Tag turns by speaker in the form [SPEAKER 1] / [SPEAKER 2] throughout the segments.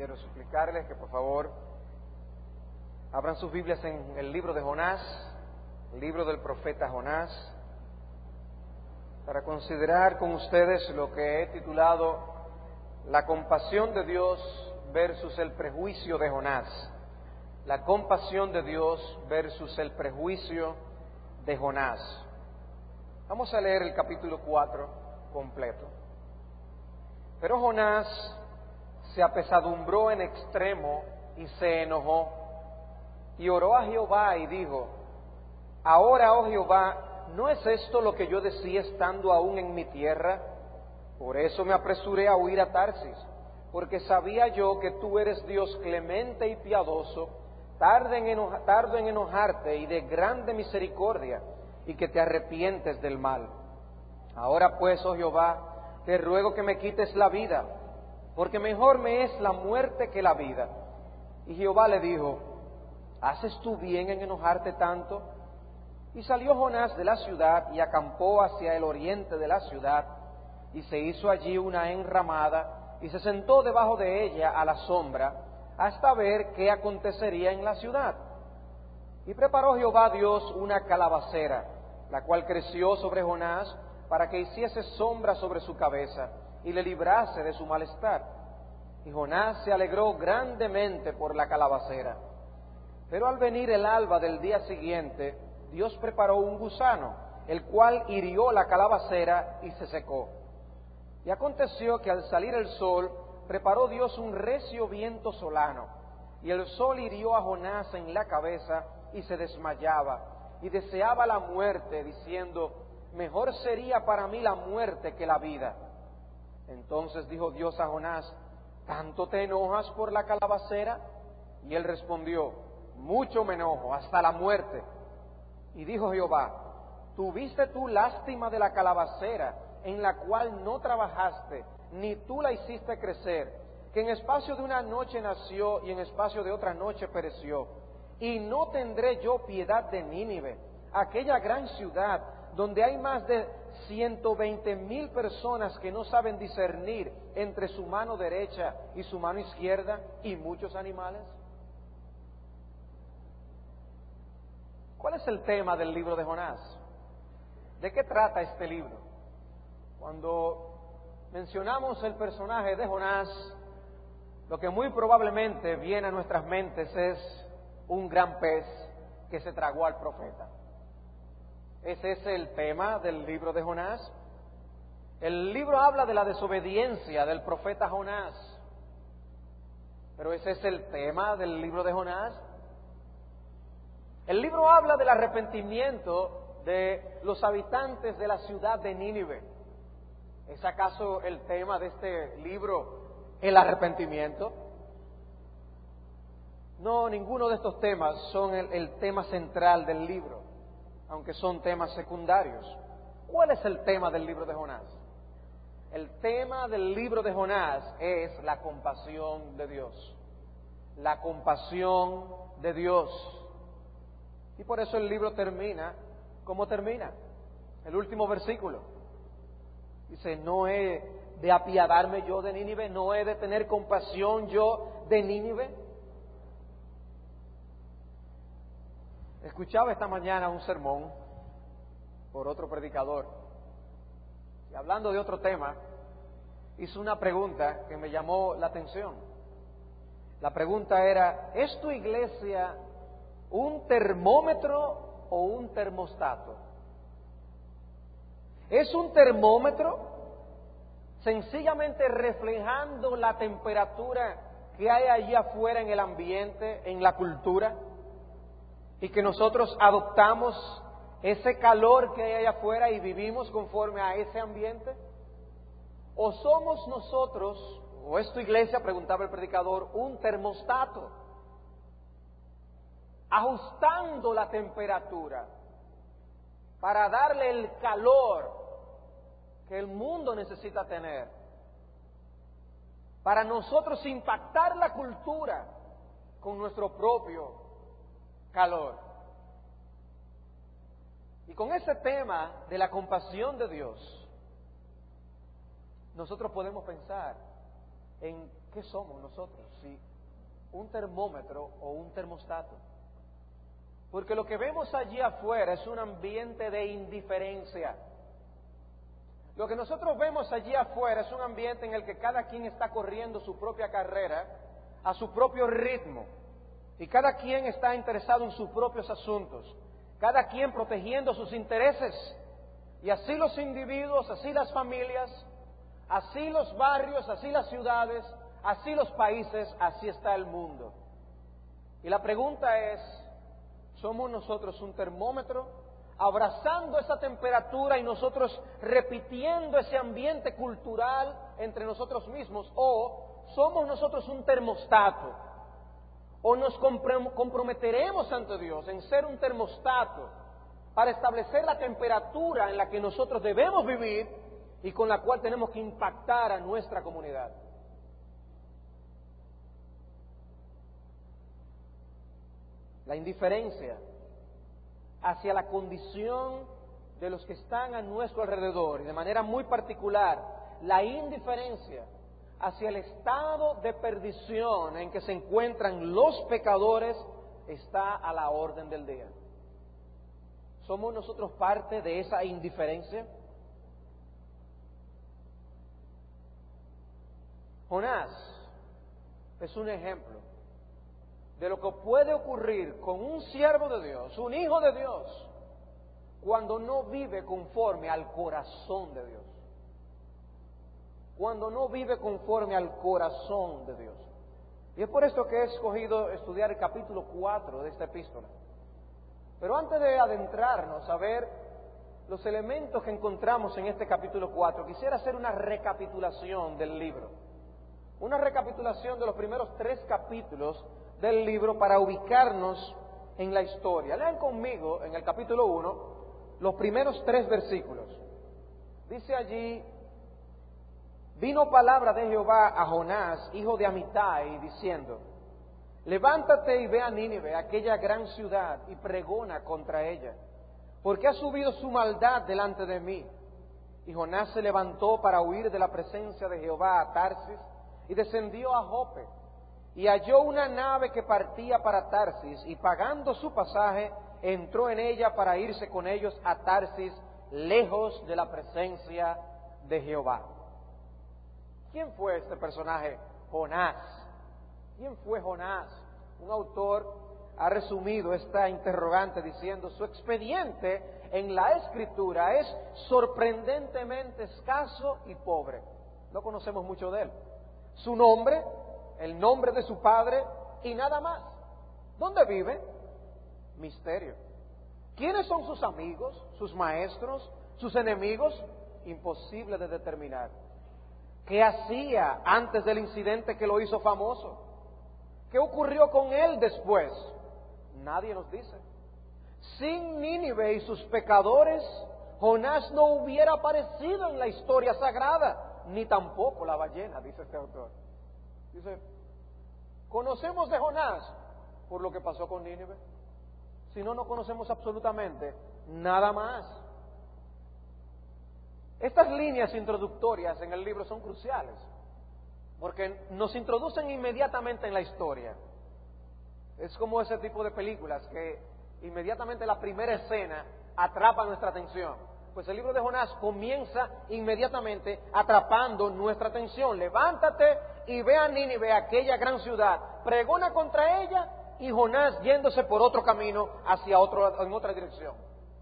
[SPEAKER 1] Quiero suplicarles que por favor abran sus Biblias en el libro de Jonás, el libro del profeta Jonás, para considerar con ustedes lo que he titulado La compasión de Dios versus el prejuicio de Jonás. La compasión de Dios versus el prejuicio de Jonás. Vamos a leer el capítulo 4 completo. Pero Jonás se apesadumbró en extremo y se enojó, y oró a Jehová y dijo: Ahora, oh Jehová, ¿no es esto lo que yo decía estando aún en mi tierra? Por eso me apresuré a huir a Tarsis, porque sabía yo que tú eres Dios clemente y piadoso, tardo en enojarte y de grande misericordia, y que te arrepientes del mal. Ahora pues, oh Jehová, te ruego que me quites la vida, porque mejor me es la muerte que la vida. Y Jehová le dijo: ¿haces tú bien en enojarte tanto? Y salió Jonás de la ciudad y acampó hacia el oriente de la ciudad, y se hizo allí una enramada, y se sentó debajo de ella a la sombra, hasta ver qué acontecería en la ciudad. Y preparó Jehová Dios una calabacera, la cual creció sobre Jonás, para que hiciese sombra sobre su cabeza, y le librase de su malestar. Y Jonás se alegró grandemente por la calabacera. Pero al venir el alba del día siguiente, Dios preparó un gusano, el cual hirió la calabacera y se secó. Y aconteció que al salir el sol, preparó Dios un recio viento solano, y el sol hirió a Jonás en la cabeza y se desmayaba, y deseaba la muerte, diciendo: mejor sería para mí la muerte que la vida. Entonces dijo Dios a Jonás: ¿tanto te enojas por la calabacera? Y él respondió: mucho me enojo, hasta la muerte. Y dijo Jehová: ¿tuviste tú lástima de la calabacera, en la cual no trabajaste, ni tú la hiciste crecer, que en espacio de una noche nació y en espacio de otra noche pereció? Y no tendré yo piedad de Nínive, aquella gran ciudad, donde hay más de 120,000 personas que no saben discernir entre su mano derecha y su mano izquierda, y muchos animales. ¿Cuál es el tema del libro de Jonás? ¿De qué trata este libro? Cuando mencionamos el personaje de Jonás, lo que muy probablemente viene a nuestras mentes es un gran pez que se tragó al profeta. Ese es el tema del libro de Jonás. El libro habla de la desobediencia del profeta Jonás, pero ese es el tema del libro de Jonás. El libro habla del arrepentimiento de los habitantes de la ciudad de Nínive. ¿Es acaso el tema de este libro el arrepentimiento? No, ninguno de estos temas son el tema central del libro, aunque son temas secundarios. ¿Cuál es el tema del libro de Jonás? El tema del libro de Jonás es la compasión de Dios. La compasión de Dios. Y por eso el libro termina como termina. El último versículo dice: no he de apiadarme yo de Nínive, no he de tener compasión yo de Nínive. Escuchaba esta mañana un sermón por otro predicador, y hablando de otro tema, hizo una pregunta que me llamó la atención. La pregunta era: ¿es tu iglesia un termómetro o un termostato? ¿Es un termómetro sencillamente reflejando la temperatura que hay allí afuera en el ambiente, en la cultura, y que nosotros adoptamos ese calor que hay allá afuera y vivimos conforme a ese ambiente? ¿O somos nosotros, o es tu iglesia, preguntaba el predicador, un termostato, ajustando la temperatura para darle el calor que el mundo necesita tener, para nosotros impactar la cultura con nuestro propio calor? Y con ese tema de la compasión de Dios, nosotros podemos pensar en ¿qué somos nosotros? ¿Sí? ¿Un termómetro o un termostato? Porque lo que vemos allí afuera es un ambiente de indiferencia. Lo que nosotros vemos allí afuera es un ambiente en el que cada quien está corriendo su propia carrera a su propio ritmo. Y cada quien está interesado en sus propios asuntos. Cada quien protegiendo sus intereses. Y así los individuos, así las familias, así los barrios, así las ciudades, así los países, así está el mundo. Y la pregunta es, ¿somos nosotros un termómetro abrazando esa temperatura y nosotros repitiendo ese ambiente cultural entre nosotros mismos? ¿O somos nosotros un termostato? ¿O nos comprometeremos ante Dios en ser un termostato para establecer la temperatura en la que nosotros debemos vivir y con la cual tenemos que impactar a nuestra comunidad? La indiferencia hacia la condición de los que están a nuestro alrededor, y de manera muy particular, la indiferencia hacia el estado de perdición en que se encuentran los pecadores, está a la orden del día. ¿Somos nosotros parte de esa indiferencia? Jonás es un ejemplo de lo que puede ocurrir con un siervo de Dios, un hijo de Dios, cuando no vive conforme al corazón de Dios. Cuando no vive conforme al corazón de Dios. Y es por esto que he escogido estudiar el capítulo 4 de esta epístola. Pero antes de adentrarnos a ver los elementos que encontramos en este capítulo 4, quisiera hacer una recapitulación del libro. Una recapitulación de los primeros 3 capítulos del libro para ubicarnos en la historia. Lean conmigo en el capítulo 1 los primeros 3 versículos. Dice allí: vino palabra de Jehová a Jonás, hijo de Amitai, diciendo: levántate y ve a Nínive, aquella gran ciudad, y pregona contra ella, porque ha subido su maldad delante de mí. Y Jonás se levantó para huir de la presencia de Jehová a Tarsis, y descendió a Jope, y halló una nave que partía para Tarsis, y pagando su pasaje, entró en ella para irse con ellos a Tarsis, lejos de la presencia de Jehová. ¿Quién fue este personaje? Jonás. ¿Quién fue Jonás? Un autor ha resumido esta interrogante diciendo: su expediente en la Escritura es sorprendentemente escaso y pobre. No conocemos mucho de él. Su nombre, el nombre de su padre y nada más. ¿Dónde vive? Misterio. ¿Quiénes son sus amigos, sus maestros, sus enemigos? Imposible de determinar. ¿Qué hacía antes del incidente que lo hizo famoso? ¿Qué ocurrió con él después? Nadie nos dice. Sin Nínive y sus pecadores, Jonás no hubiera aparecido en la historia sagrada, ni tampoco la ballena, dice este autor. Dice, conocemos de Jonás por lo que pasó con Nínive. Si no, no conocemos absolutamente nada más. Estas líneas introductorias en el libro son cruciales, porque nos introducen inmediatamente en la historia. Es como ese tipo de películas que inmediatamente la primera escena atrapa nuestra atención. Pues el libro de Jonás comienza inmediatamente atrapando nuestra atención. Levántate y ve a Nínive, aquella gran ciudad, pregona contra ella, y Jonás yéndose por otro camino en otra dirección.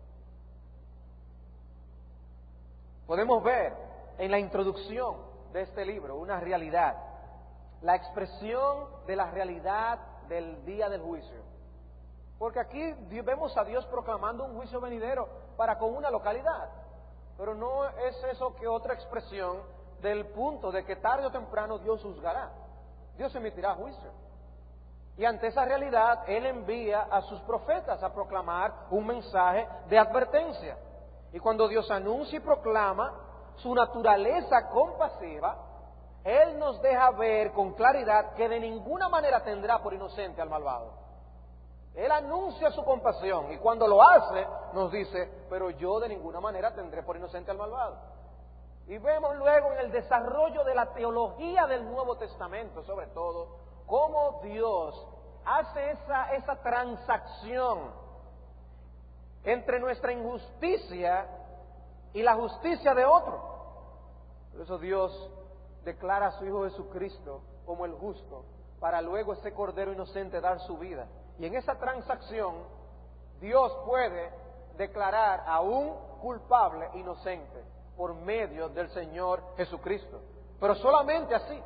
[SPEAKER 1] Podemos ver en la introducción de este libro una realidad, la expresión de la realidad del día del juicio. Porque aquí vemos a Dios proclamando un juicio venidero para con una localidad, pero no es eso que otra expresión del punto de que tarde o temprano Dios juzgará, Dios emitirá juicio. Y ante esa realidad, Él envía a sus profetas a proclamar un mensaje de advertencia. Y cuando Dios anuncia y proclama su naturaleza compasiva, Él nos deja ver con claridad que de ninguna manera tendrá por inocente al malvado. Él anuncia su compasión y cuando lo hace nos dice, pero yo de ninguna manera tendré por inocente al malvado. Y vemos luego en el desarrollo de la teología del Nuevo Testamento, sobre todo, cómo Dios hace esa transacción entre nuestra injusticia y la justicia de otro. Por eso Dios declara a su Hijo Jesucristo como el justo, para luego ese Cordero inocente dar su vida. Y en esa transacción, Dios puede declarar a un culpable inocente por medio del Señor Jesucristo. Pero solamente así.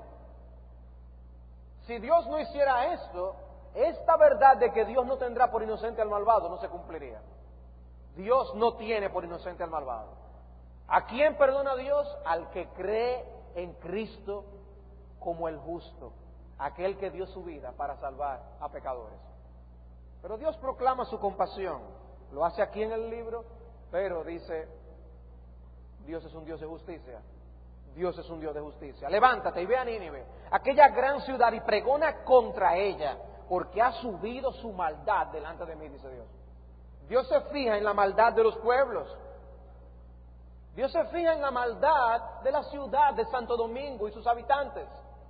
[SPEAKER 1] Si Dios no hiciera esto, esta verdad de que Dios no tendrá por inocente al malvado no se cumpliría. Dios no tiene por inocente al malvado. ¿A quién perdona Dios? Al que cree en Cristo como el justo, aquel que dio su vida para salvar a pecadores. Pero Dios proclama su compasión. Lo hace aquí en el libro, pero dice, Dios es un Dios de justicia. Dios es un Dios de justicia. Levántate y ve a Nínive, aquella gran ciudad, y pregona contra ella, porque ha subido su maldad delante de mí, dice Dios. Dios se fija en la maldad de los pueblos. Dios se fija en la maldad de la ciudad de Santo Domingo y sus habitantes.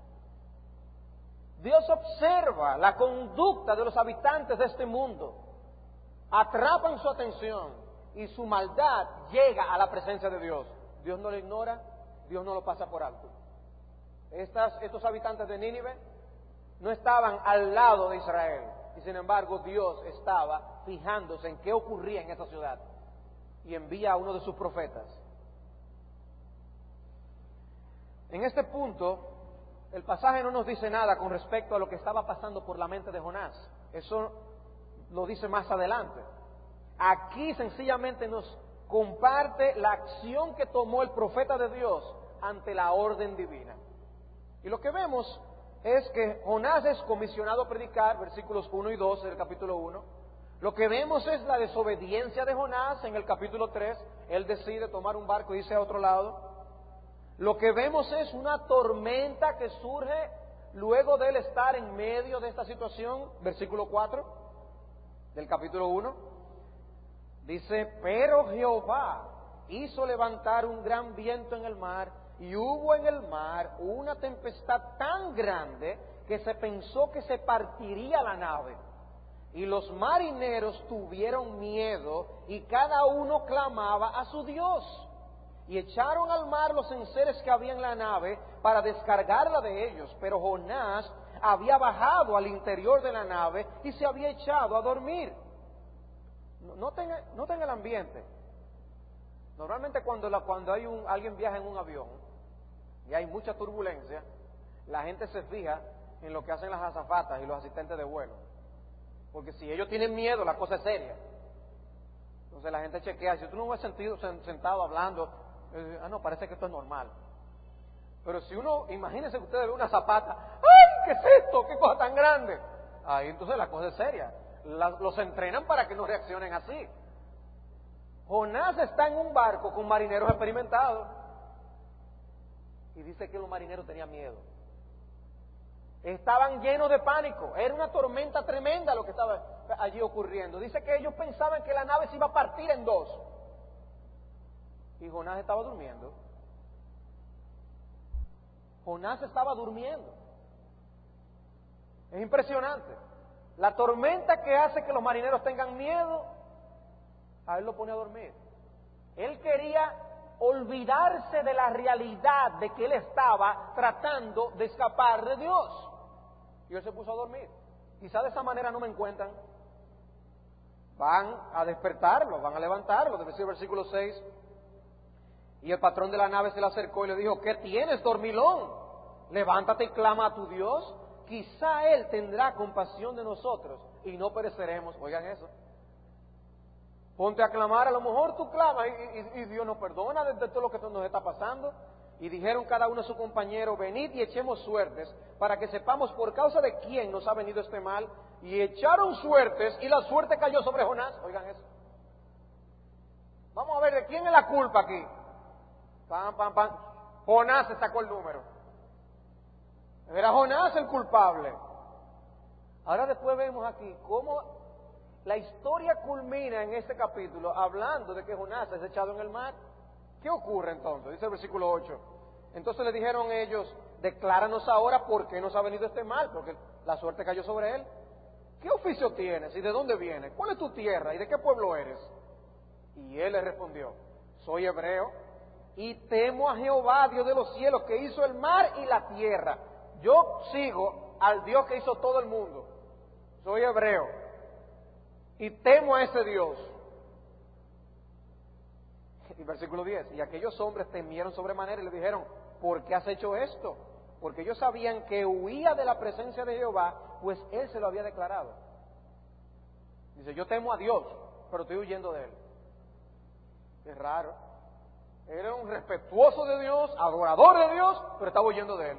[SPEAKER 1] Dios observa la conducta de los habitantes de este mundo, atrapan su atención y su maldad llega a la presencia de Dios. Dios no lo ignora, Dios no lo pasa por alto. Estos habitantes de Nínive no estaban al lado de Israel, y sin embargo Dios estaba fijándose en qué ocurría en esa ciudad y envía a uno de sus profetas. En este punto, el pasaje no nos dice nada con respecto a lo que estaba pasando por la mente de Jonás. Eso lo dice más adelante. Aquí sencillamente nos comparte la acción que tomó el profeta de Dios ante la orden divina. Y lo que vemos es que Jonás es comisionado a predicar, versículos 1 y 2 del capítulo 1. Lo que vemos es la desobediencia de Jonás en el capítulo 3. Él decide tomar un barco y irse a otro lado. Lo que vemos es una tormenta que surge luego de él estar en medio de esta situación, versículo 4 del capítulo 1. Dice, pero Jehová hizo levantar un gran viento en el mar, y hubo en el mar una tempestad tan grande que se pensó que se partiría la nave. Y los marineros tuvieron miedo, y cada uno clamaba a su Dios. Y echaron al mar los enseres que había en la nave para descargarla de ellos. Pero Jonás había bajado al interior de la nave y se había echado a dormir. Noten el ambiente. Normalmente cuando alguien viaja en un avión y hay mucha turbulencia, la gente se fija en lo que hacen las azafatas y los asistentes de vuelo. Porque si ellos tienen miedo, la cosa es seria. Entonces la gente chequea. Si tú no me has sentido sentado hablando, no, parece que esto es normal. Pero si uno, imagínense que ustedes ven una zapata, ¡ay, qué es esto! ¡Qué cosa tan grande! Ahí entonces la cosa es seria. Los entrenan para que no reaccionen así. Jonás está en un barco con marineros experimentados y dice que los marineros tenían miedo. Estaban llenos de pánico. Era una tormenta tremenda lo que estaba allí ocurriendo. Dice que ellos pensaban que la nave se iba a partir en dos. Y Jonás estaba durmiendo. Jonás estaba durmiendo. Es impresionante. La tormenta que hace que los marineros tengan miedo, a él lo pone a dormir. Él quería olvidarse de la realidad de que él estaba tratando de escapar de Dios. Y él se puso a dormir. Quizá de esa manera no me encuentran. Van a despertarlo, van a levantarlo. Debe ser el versículo 6. Y el patrón de la nave se le acercó y le dijo, ¿qué tienes, dormilón? Levántate y clama a tu Dios. Quizá Él tendrá compasión de nosotros y no pereceremos. Oigan eso. Ponte a clamar, a lo mejor tú clamas y Dios nos perdona de todo lo que nos está pasando. Y dijeron cada uno a su compañero, venid y echemos suertes para que sepamos por causa de quién nos ha venido este mal. Y echaron suertes y la suerte cayó sobre Jonás. Oigan eso. Vamos a ver de quién es la culpa aquí. Pam, pam, pam. Jonás se sacó el número. Era Jonás el culpable. Ahora después vemos aquí cómo la historia culmina en este capítulo hablando de que Jonás es echado en el mar. ¿Qué ocurre entonces? Dice el versículo 8. Entonces le dijeron ellos, decláranos ahora por qué nos ha venido este mal, porque la suerte cayó sobre él. ¿Qué oficio tienes y de dónde vienes? ¿Cuál es tu tierra y de qué pueblo eres? Y él le respondió, soy hebreo y temo a Jehová, Dios de los cielos, que hizo el mar y la tierra. Yo sigo al Dios que hizo todo el mundo. Soy hebreo y temo a ese Dios. Y versículo 10, y aquellos hombres temieron sobremanera y le dijeron, ¿por qué has hecho esto? Porque ellos sabían que huía de la presencia de Jehová, pues él se lo había declarado. Dice, yo temo a Dios, pero estoy huyendo de él. Es raro. Era un respetuoso de Dios, adorador de Dios, pero estaba huyendo de él.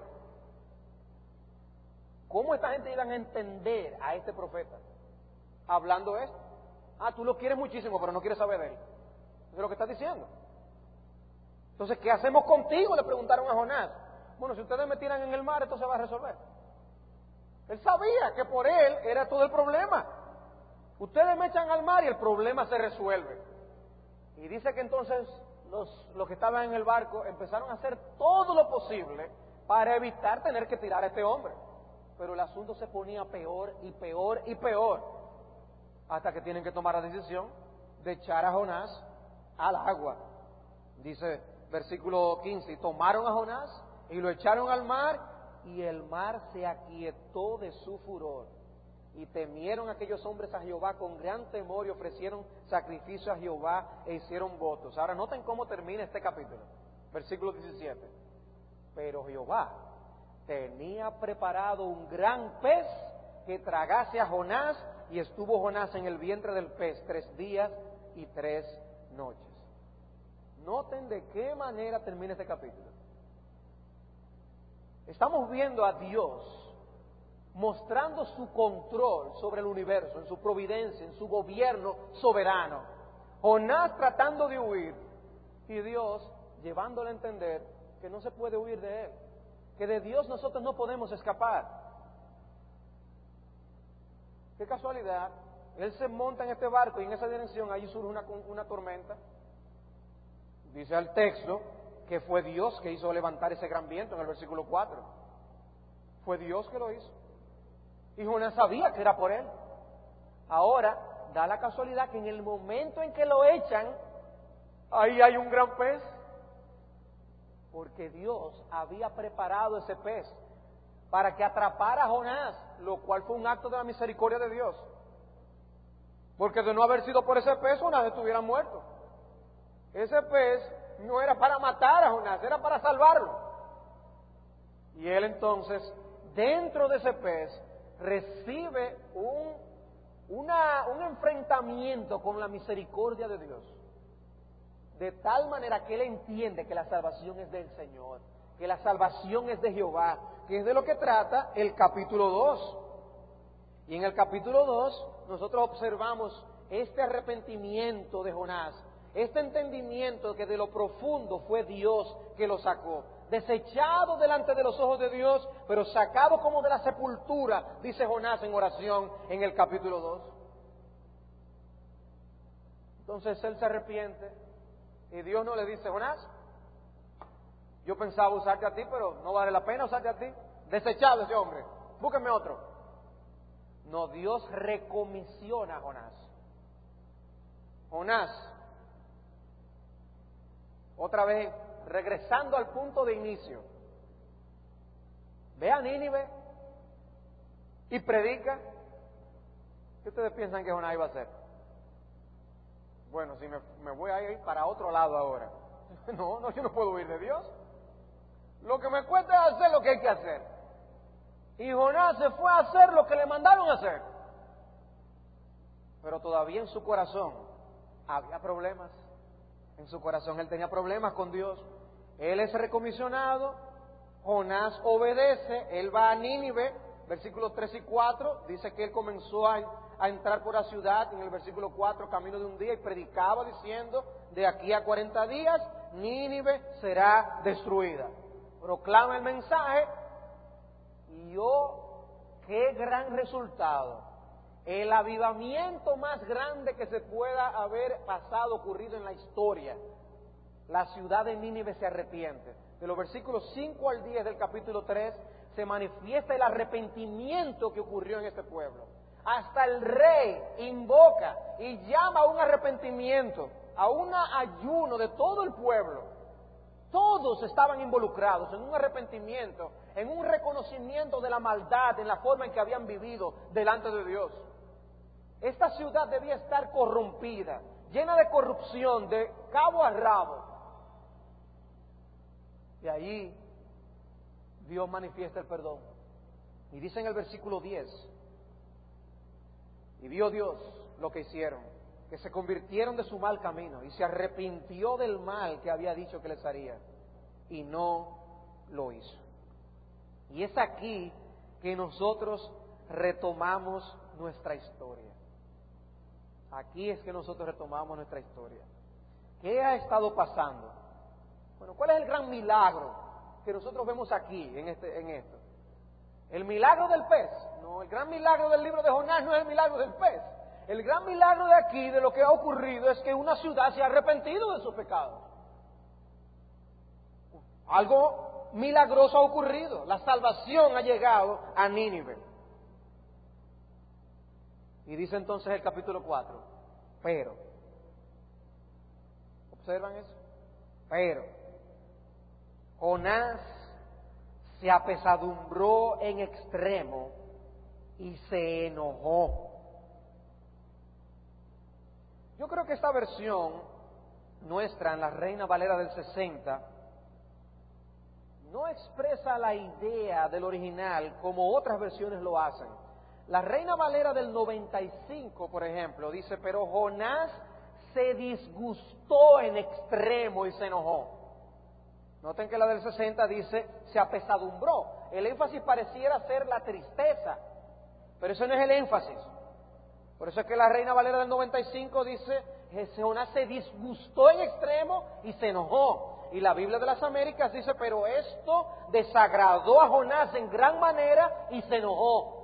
[SPEAKER 1] ¿Cómo esta gente iban a entender a este profeta hablando esto? Ah, tú lo quieres muchísimo, pero no quieres saber de él. Eso es lo que está diciendo. Entonces, ¿qué hacemos contigo? Le preguntaron a Jonás. Bueno, si ustedes me tiran en el mar, esto se va a resolver. Él sabía que por él era todo el problema. Ustedes me echan al mar y el problema se resuelve. Y dice que entonces los que estaban en el barco empezaron a hacer todo lo posible para evitar tener que tirar a este hombre. Pero el asunto se ponía peor y peor y peor, hasta que tienen que tomar la decisión de echar a Jonás al agua. Dice versículo 15, y tomaron a Jonás y lo echaron al mar, y el mar se aquietó de su furor. Y temieron aquellos hombres a Jehová con gran temor y ofrecieron sacrificio a Jehová e hicieron votos. Ahora noten cómo termina este capítulo. Versículo 17. Pero Jehová tenía preparado un gran pez que tragase a Jonás, y estuvo Jonás en el vientre del pez 3 días y 3 noches. Noten de qué manera termina este capítulo. Estamos viendo a Dios mostrando su control sobre el universo, en su providencia, en su gobierno soberano. Jonás tratando de huir y Dios llevándole a entender que no se puede huir de él, que de Dios nosotros no podemos escapar. Qué casualidad, él se monta en este barco y en esa dirección allí surge una tormenta. Dice el texto que fue Dios que hizo levantar ese gran viento en el versículo 4. Fue Dios que lo hizo. Y Jonás sabía que era por él. Ahora, da la casualidad que en el momento en que lo echan, ahí hay un gran pez. Porque Dios había preparado ese pez para que atrapara a Jonás, lo cual fue un acto de la misericordia de Dios. Porque de no haber sido por ese pez, Jonás estuviera muerto. Ese pez no era para matar a Jonás, era para salvarlo. Y él entonces, dentro de ese pez, recibe un enfrentamiento con la misericordia de Dios. De tal manera que él entiende que la salvación es del Señor, que la salvación es de Jehová, que es de lo que trata el capítulo 2. Y en el capítulo 2 nosotros observamos este arrepentimiento de Jonás, este entendimiento que de lo profundo fue Dios que lo sacó, desechado delante de los ojos de Dios, pero sacado como de la sepultura, dice Jonás en oración en el capítulo 2. Entonces él se arrepiente y Dios no le dice, Jonás, yo pensaba usarte a ti, pero no vale la pena usarte a ti. Desechado ese hombre, búsquenme otro. No, Dios recomisiona a Jonás. Jonás, otra vez, regresando al punto de inicio, ve a Nínive y predica. ¿Qué ustedes piensan que Jonás iba a hacer? Bueno, si me voy a ir para otro lado ahora. No, yo no puedo huir de Dios. Lo que me cuesta es hacer lo que hay que hacer. Y Jonás se fue a hacer lo que le mandaron a hacer. Pero todavía en su corazón había problemas. En su corazón él tenía problemas con Dios. Él es recomisionado, Jonás obedece, él va a Nínive, versículos 3 y 4, dice que él comenzó a entrar por la ciudad, en el versículo 4, camino de un día, y predicaba diciendo, de aquí a 40 días, Nínive será destruida. Proclama el mensaje, y qué gran resultado. El avivamiento más grande que se pueda haber ocurrido en la historia. la ciudad de Nínive se arrepiente. De los versículos 5 al 10 del capítulo 3 se manifiesta el arrepentimiento que ocurrió en este pueblo. Hasta el rey invoca y llama a un arrepentimiento, a un ayuno de todo el pueblo. Todos estaban involucrados en un arrepentimiento, en un reconocimiento de la maldad, en la forma en que habían vivido delante de Dios. Esta ciudad debía estar corrompida, llena de corrupción, de cabo a rabo. Y ahí Dios manifiesta el perdón. Y dice en el versículo 10, y vio Dios lo que hicieron, que se convirtieron de su mal camino y se arrepintió del mal que había dicho que les haría, y no lo hizo. Y es aquí que nosotros retomamos nuestra historia. Aquí es que nosotros retomamos nuestra historia. ¿Qué ha estado pasando? Bueno, ¿cuál es el gran milagro que nosotros vemos aquí en esto? ¿El milagro del pez? No, el gran milagro del libro de Jonás no es el milagro del pez. El gran milagro de aquí, de lo que ha ocurrido, es que una ciudad se ha arrepentido de sus pecados. Algo milagroso ha ocurrido. La salvación ha llegado a Nínive. Y dice entonces el capítulo 4, pero, ¿observan eso? Pero, Jonás se apesadumbró en extremo y se enojó. Yo creo que esta versión nuestra en la Reina Valera del 60 no expresa la idea del original como otras versiones lo hacen. La Reina Valera del 95, por ejemplo, dice, pero Jonás se disgustó en extremo y se enojó. Noten que la del 60 dice, se apesadumbró. El énfasis pareciera ser la tristeza, pero eso no es el énfasis. Por eso es que la Reina Valera del 95 dice, Jonás se disgustó en extremo y se enojó. Y la Biblia de las Américas dice, pero esto desagradó a Jonás en gran manera y se enojó.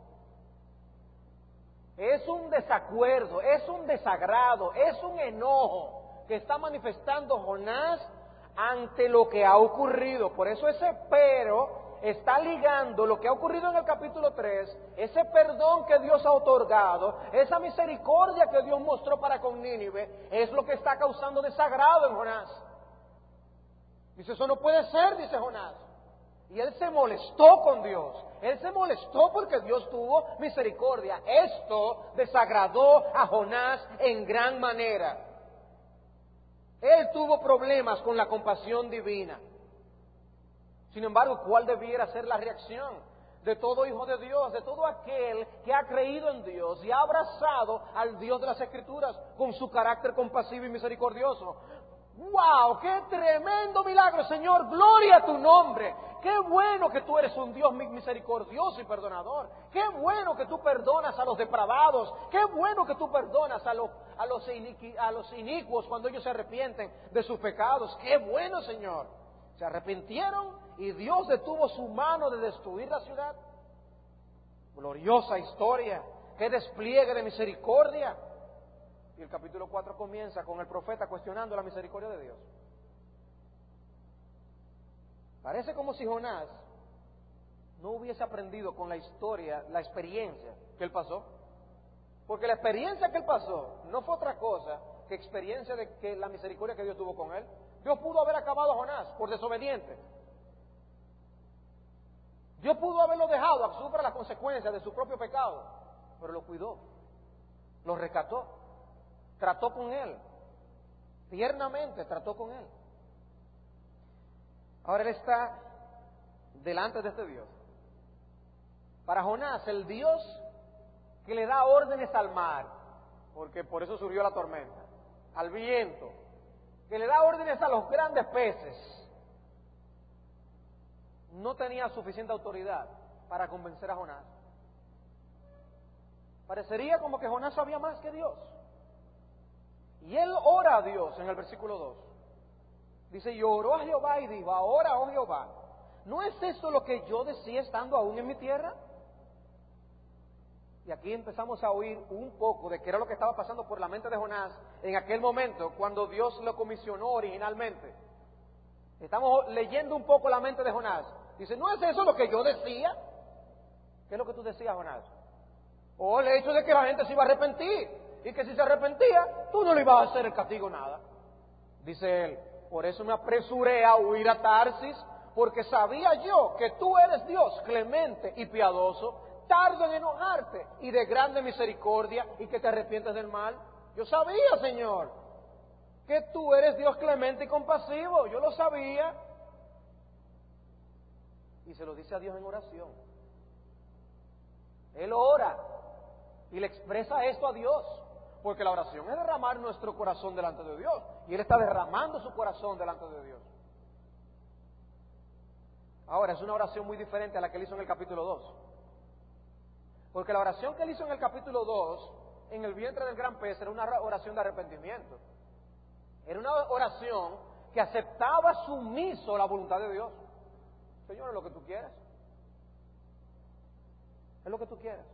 [SPEAKER 1] Es un desacuerdo, es un desagrado, es un enojo que está manifestando Jonás ante lo que ha ocurrido. Por eso ese pero está ligando lo que ha ocurrido en el capítulo 3, ese perdón que Dios ha otorgado, esa misericordia que Dios mostró para con Nínive, es lo que está causando desagrado en Jonás. Dice, eso no puede ser, dice Jonás. Y él se molestó con Dios. Él se molestó porque Dios tuvo misericordia. Esto desagradó a Jonás en gran manera. Él tuvo problemas con la compasión divina. Sin embargo, ¿cuál debiera ser la reacción de todo hijo de Dios, de todo aquel que ha creído en Dios y ha abrazado al Dios de las Escrituras con su carácter compasivo y misericordioso? ¡Wow! ¡Qué tremendo milagro, Señor! ¡Gloria a tu nombre! ¡Qué bueno que tú eres un Dios misericordioso y perdonador! ¡Qué bueno que tú perdonas a los depravados! ¡Qué bueno que tú perdonas a los inicuos cuando ellos se arrepienten de sus pecados! ¡Qué bueno, Señor! Se arrepintieron y Dios detuvo su mano de destruir la ciudad. Gloriosa historia, qué despliegue de misericordia. Y el capítulo 4 comienza con el profeta cuestionando la misericordia de Dios. Parece como si Jonás no hubiese aprendido con la historia, la experiencia que él pasó. Porque la experiencia que él pasó no fue otra cosa que experiencia de que la misericordia que Dios tuvo con él. Dios pudo haber acabado a Jonás por desobediente. Dios pudo haberlo dejado a que sufra las consecuencias de su propio pecado, pero lo cuidó, lo rescató, trató con él, tiernamente trató con él. Ahora él está delante de este Dios. Para Jonás, el Dios que le da órdenes al mar, porque por eso surgió la tormenta, al viento, que le da órdenes a los grandes peces, no tenía suficiente autoridad para convencer a Jonás. Parecería como que Jonás sabía más que Dios. Y él ora a Dios en el versículo 2. Dice, y oró a Jehová y dijo, ahora, oh Jehová, ¿no es esto lo que yo decía estando aún en mi tierra? Y aquí aquí empezamos a oír un poco de qué era lo que estaba pasando por la mente de Jonás en aquel momento cuando Dios lo comisionó originalmente. Estamos leyendo un poco la mente de Jonás. Dice, ¿no es eso lo que yo decía? ¿Qué es lo que tú decías, Jonás? O el hecho de que la gente se iba a arrepentir y que si se arrepentía, tú no le ibas a hacer el castigo nada. Dice él, por eso me apresuré a huir a Tarsis, porque sabía yo que tú eres Dios clemente y piadoso, tardo en enojarte y de grande misericordia y que te arrepientes del mal. Yo sabía, Señor, que tú eres Dios clemente y compasivo. Yo lo sabía. Y se lo dice a Dios en oración. Él ora y le expresa esto a Dios, porque la oración es derramar nuestro corazón delante de Dios, y Él está derramando su corazón delante de Dios. Ahora, es una oración muy diferente a la que Él hizo en el capítulo 2, porque la oración que Él hizo en el capítulo 2, en el vientre del gran pez, era una oración de arrepentimiento. Era una oración que aceptaba sumiso la voluntad de Dios. Señor, es lo que tú quieres. Es lo que tú quieres.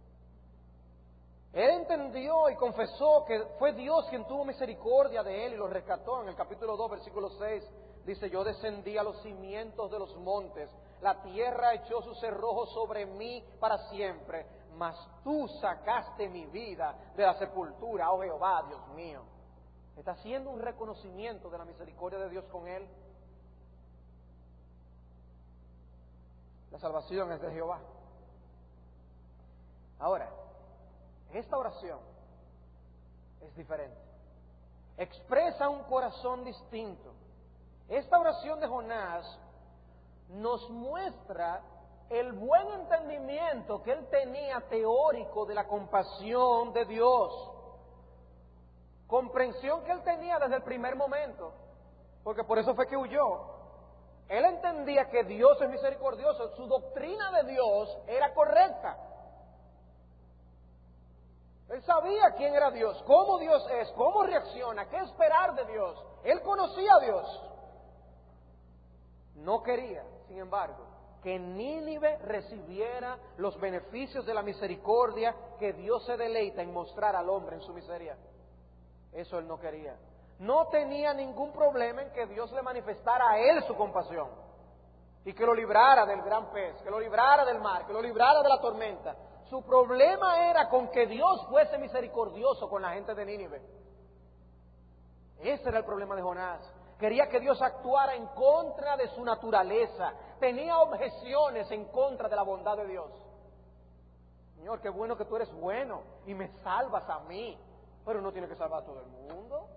[SPEAKER 1] Él entendió y confesó que fue Dios quien tuvo misericordia de él y lo rescató. En el capítulo 2, versículo 6, dice, yo descendí a los cimientos de los montes, la tierra echó sus cerrojos sobre mí para siempre, mas tú sacaste mi vida de la sepultura, oh Jehová, Dios mío. Está haciendo un reconocimiento de la misericordia de Dios con él. La salvación es de Jehová. Ahora, esta oración es diferente. Expresa un corazón distinto. Esta oración de Jonás nos muestra el buen entendimiento que él tenía teórico de la compasión de Dios. Comprensión que él tenía desde el primer momento, porque por eso fue que huyó. Él entendía que Dios es misericordioso, su doctrina de Dios era correcta. Él sabía quién era Dios, cómo Dios es, cómo reacciona, qué esperar de Dios. Él conocía a Dios. No quería, sin embargo, que Nínive recibiera los beneficios de la misericordia que Dios se deleita en mostrar al hombre en su miseria. Eso él no quería. No tenía ningún problema en que Dios le manifestara a él su compasión y que lo librara del gran pez, que lo librara del mar, que lo librara de la tormenta. Su problema era con que Dios fuese misericordioso con la gente de Nínive. Ese era el problema de Jonás. Quería que Dios actuara en contra de su naturaleza. Tenía objeciones en contra de la bondad de Dios. Señor, qué bueno que tú eres bueno y me salvas a mí, pero no tienes que salvar a todo el mundo.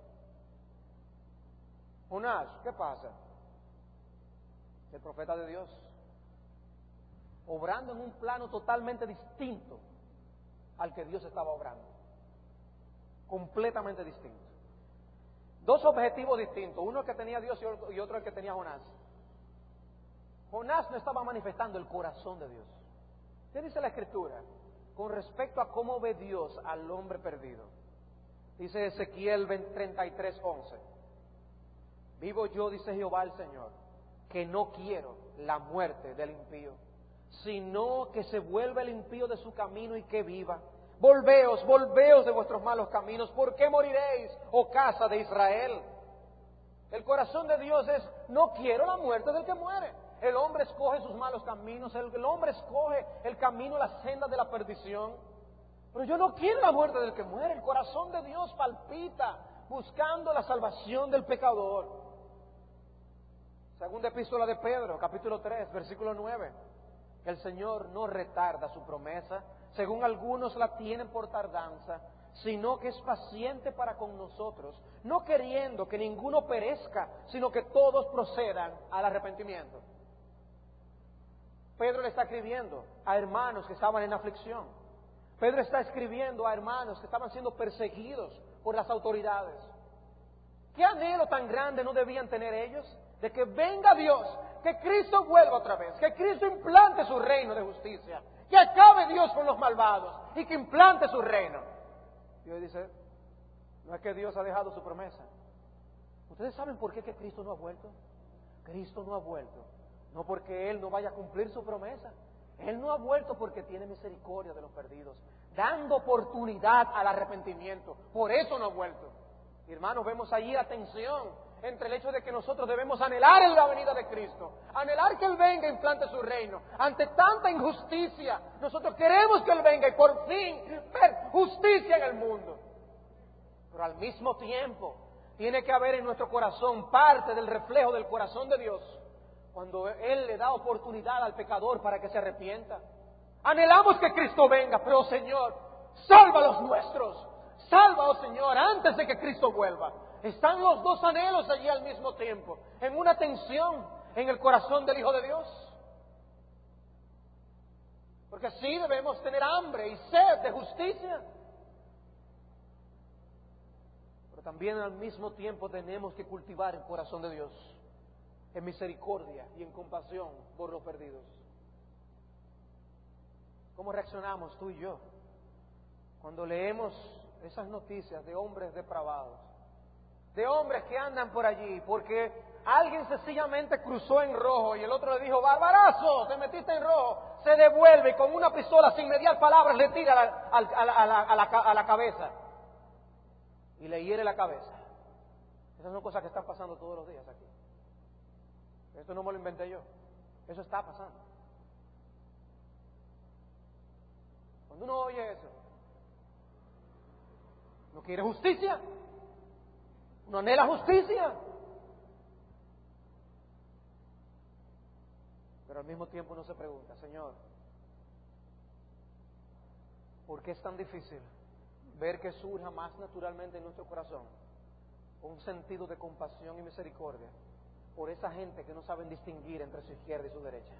[SPEAKER 1] Jonás, ¿qué pasa? El profeta de Dios, obrando en un plano totalmente distinto al que Dios estaba obrando. Completamente distinto. Dos objetivos distintos, uno el que tenía Dios y otro el que tenía Jonás. Jonás no estaba manifestando el corazón de Dios. ¿Qué dice la Escritura con respecto a cómo ve Dios al hombre perdido? Dice Ezequiel 33:11. Vivo yo, dice Jehová el Señor, que no quiero la muerte del impío, sino que se vuelva el impío de su camino y que viva. Volveos, volveos de vuestros malos caminos. ¿Por qué moriréis, oh casa de Israel? El corazón de Dios es, no quiero la muerte del que muere. El hombre escoge sus malos caminos, el hombre escoge el camino, la senda de la perdición. Pero yo no quiero la muerte del que muere. El corazón de Dios palpita buscando la salvación del pecador. Segunda epístola de Pedro, capítulo 3, versículo 9. El Señor no retarda su promesa, según algunos la tienen por tardanza, sino que es paciente para con nosotros, no queriendo que ninguno perezca, sino que todos procedan al arrepentimiento. Pedro le está escribiendo a hermanos que estaban en aflicción. Pedro está escribiendo a hermanos que estaban siendo perseguidos por las autoridades. ¿Qué anhelo tan grande no debían tener ellos? De que venga Dios, que Cristo vuelva otra vez, que Cristo implante su reino de justicia, que acabe Dios con los malvados y que implante su reino. Dios dice, no es que Dios ha dejado su promesa. ¿Ustedes saben por qué que Cristo no ha vuelto? Cristo no ha vuelto, no porque Él no vaya a cumplir su promesa, Él no ha vuelto porque tiene misericordia de los perdidos, dando oportunidad al arrepentimiento. Por eso no ha vuelto. Y hermanos, vemos allí la tensión entre el hecho de que nosotros debemos anhelar en la venida de Cristo, anhelar que Él venga e implante su reino. Ante tanta injusticia, nosotros queremos que Él venga y por fin ver justicia en el mundo. Pero al mismo tiempo, tiene que haber en nuestro corazón parte del reflejo del corazón de Dios, cuando Él le da oportunidad al pecador para que se arrepienta. Anhelamos que Cristo venga, pero Señor, salva a los nuestros. Salva, oh Señor, antes de que Cristo vuelva. Están los dos anhelos allí al mismo tiempo, en una tensión en el corazón del Hijo de Dios. Porque sí debemos tener hambre y sed de justicia, pero también al mismo tiempo tenemos que cultivar el corazón de Dios en misericordia y en compasión por los perdidos. ¿Cómo reaccionamos tú y yo cuando leemos esas noticias de hombres depravados, de hombres que andan por allí porque alguien sencillamente cruzó en rojo y el otro le dijo: barbarazo, te metiste en rojo? Se devuelve y con una pistola sin mediar palabras le tira a la cabeza y le hiere la cabeza. Esas son cosas que están pasando todos los días aquí. Esto no me lo inventé yo, eso está pasando. Cuando uno oye eso, ¿no quiere justicia? ¿No anhela justicia? Pero al mismo tiempo uno se pregunta: Señor, ¿por qué es tan difícil ver que surja más naturalmente en nuestro corazón un sentido de compasión y misericordia por esa gente que no saben distinguir entre su izquierda y su derecha?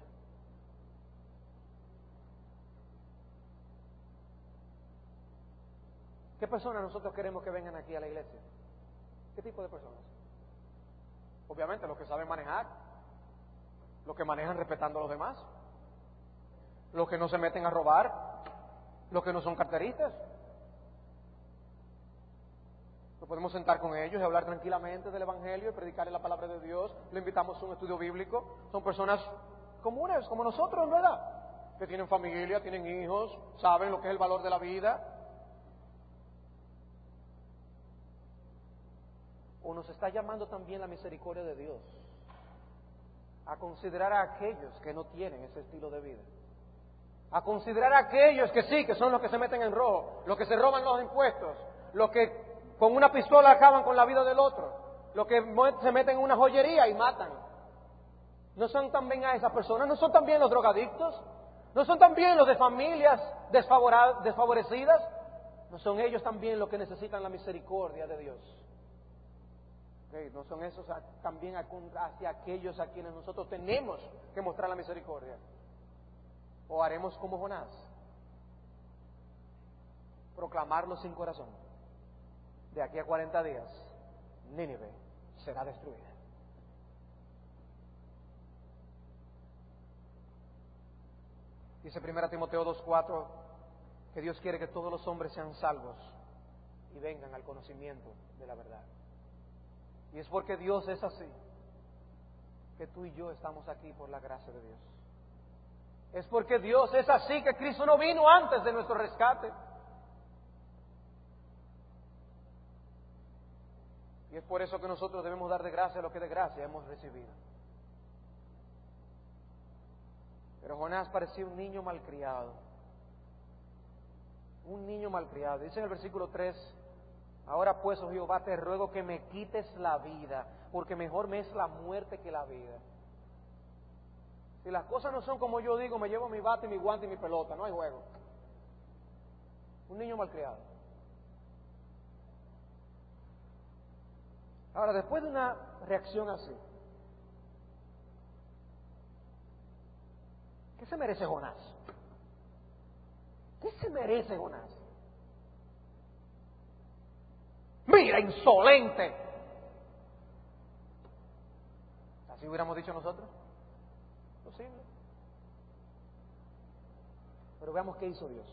[SPEAKER 1] ¿Qué personas nosotros queremos que vengan aquí a la iglesia? ¿Qué tipo de personas? Obviamente los que saben manejar, los que manejan respetando a los demás, los que no se meten a robar, los que no son carteristas. Nos podemos sentar con ellos y hablar tranquilamente del Evangelio y predicarles la palabra de Dios. Le invitamos a un estudio bíblico. Son personas comunes, como nosotros, ¿verdad? Que tienen familia, tienen hijos, saben lo que es el valor de la vida. O nos está llamando también la misericordia de Dios a considerar a aquellos que no tienen ese estilo de vida, a considerar a aquellos que sí, que son los que se meten en rojo, los que se roban los impuestos, los que con una pistola acaban con la vida del otro, los que se meten en una joyería y matan. ¿No son también a esas personas? ¿No son también los drogadictos? ¿No son también los de familias desfavorecidas? ¿No son ellos también los que necesitan la misericordia de Dios? ¿No son esos también hacia aquellos a quienes nosotros tenemos que mostrar la misericordia? ¿O haremos como Jonás? Proclamarlo sin corazón. De aquí a 40 días, Nínive será destruida. Dice 1 Timoteo 2:4 que Dios quiere que todos los hombres sean salvos y vengan al conocimiento de la verdad. Y es porque Dios es así que tú y yo estamos aquí por la gracia de Dios. Es porque Dios es así que Cristo no vino antes de nuestro rescate. Y es por eso que nosotros debemos dar de gracia lo que de gracia hemos recibido. Pero Jonás parecía un niño malcriado. Un niño malcriado. Dice en el versículo 3: ahora pues, oh Jehová, te ruego que me quites la vida, porque mejor me es la muerte que la vida. Si las cosas no son como yo digo, me llevo mi bate, mi guante y mi pelota, no hay juego. Un niño malcriado. Ahora, después de una reacción así, ¿qué se merece Jonás? ¿Qué se merece Jonás? ¡Mira, insolente! ¿Así hubiéramos dicho nosotros? Posible. Pero veamos qué hizo Dios.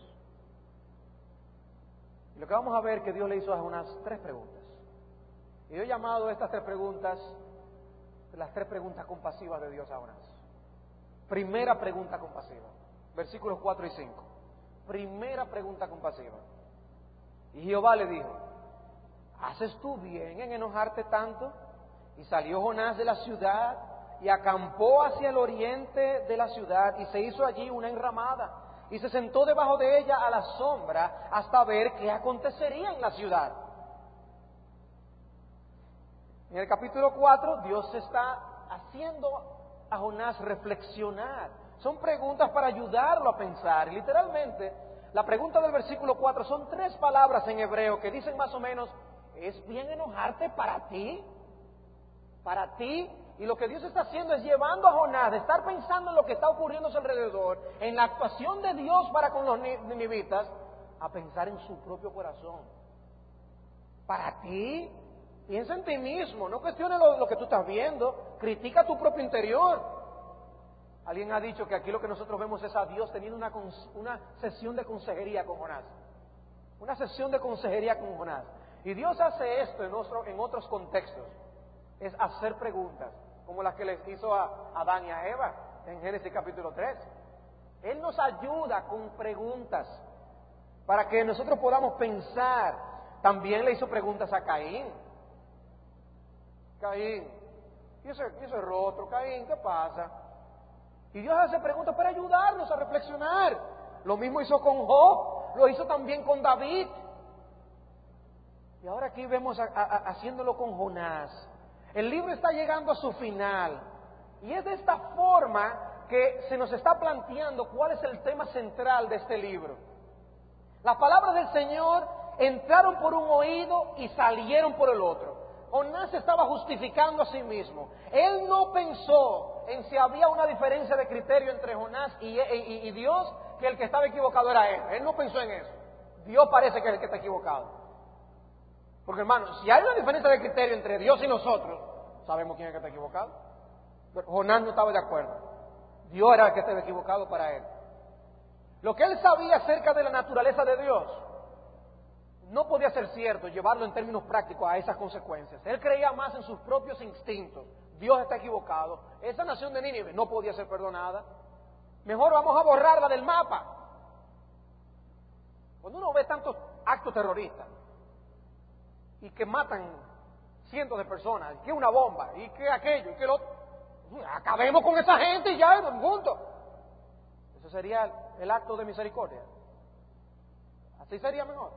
[SPEAKER 1] Y lo que vamos a ver que Dios le hizo a Jonás 3 preguntas. Y yo he llamado estas 3 preguntas las 3 preguntas compasivas de Dios a Jonás. Primera pregunta compasiva. versículos 4 y 5. Primera pregunta compasiva. Y Jehová le dijo: ¿haces tú bien en enojarte tanto? Y salió Jonás de la ciudad y acampó hacia el oriente de la ciudad y se hizo allí una enramada y se sentó debajo de ella a la sombra hasta ver qué acontecería en la ciudad. En el capítulo 4 Dios está haciendo a Jonás reflexionar. Son preguntas para ayudarlo a pensar. Y literalmente, la pregunta del versículo 4 son 3 palabras en hebreo que dicen más o menos: ¿es bien enojarte para ti? Para ti. Y lo que Dios está haciendo es llevando a Jonás de estar pensando en lo que está ocurriendo a su alrededor, en la actuación de Dios para con los ninivitas, a pensar en su propio corazón. Para ti, piensa en ti mismo, no cuestiones lo que tú estás viendo, critica tu propio interior. Alguien ha dicho que aquí lo que nosotros vemos es a Dios teniendo una sesión de consejería con Jonás. Una sesión de consejería con Jonás. Y Dios hace esto en otros contextos. Es hacer preguntas, como las que les hizo a Adán y a Eva en Génesis capítulo 3. Él nos ayuda con preguntas para que nosotros podamos pensar. También le hizo preguntas a Caín. Caín, ¿y ese rostro? Caín, ¿qué pasa? Y Dios hace preguntas para ayudarnos a reflexionar. Lo mismo hizo con Job, lo hizo también con David. Y ahora aquí vemos haciéndolo con Jonás. El libro está llegando a su final. Y es de esta forma que se nos está planteando cuál es el tema central de este libro. Las palabras del Señor entraron por un oído y salieron por el otro. Jonás estaba justificando a sí mismo. Él no pensó en si había una diferencia de criterio entre Jonás y Dios, que el que estaba equivocado era él. Él no pensó en eso. Dios parece que es el que está equivocado. Porque hermano, si hay una diferencia de criterio entre Dios y nosotros, sabemos quién es el que está equivocado. Pero Jonás no estaba de acuerdo. Dios era el que estaba equivocado para él. Lo que él sabía acerca de la naturaleza de Dios no podía ser cierto, llevarlo en términos prácticos a esas consecuencias. Él creía más en sus propios instintos. Dios está equivocado. Esa nación de Nínive no podía ser perdonada. Mejor vamos a borrarla del mapa. Cuando uno ve tantos actos terroristas y que matan cientos de personas, que una bomba, y que aquello, y que lo otro, acabemos con esa gente y ya, juntos. Eso sería el acto de misericordia. Así sería mejor.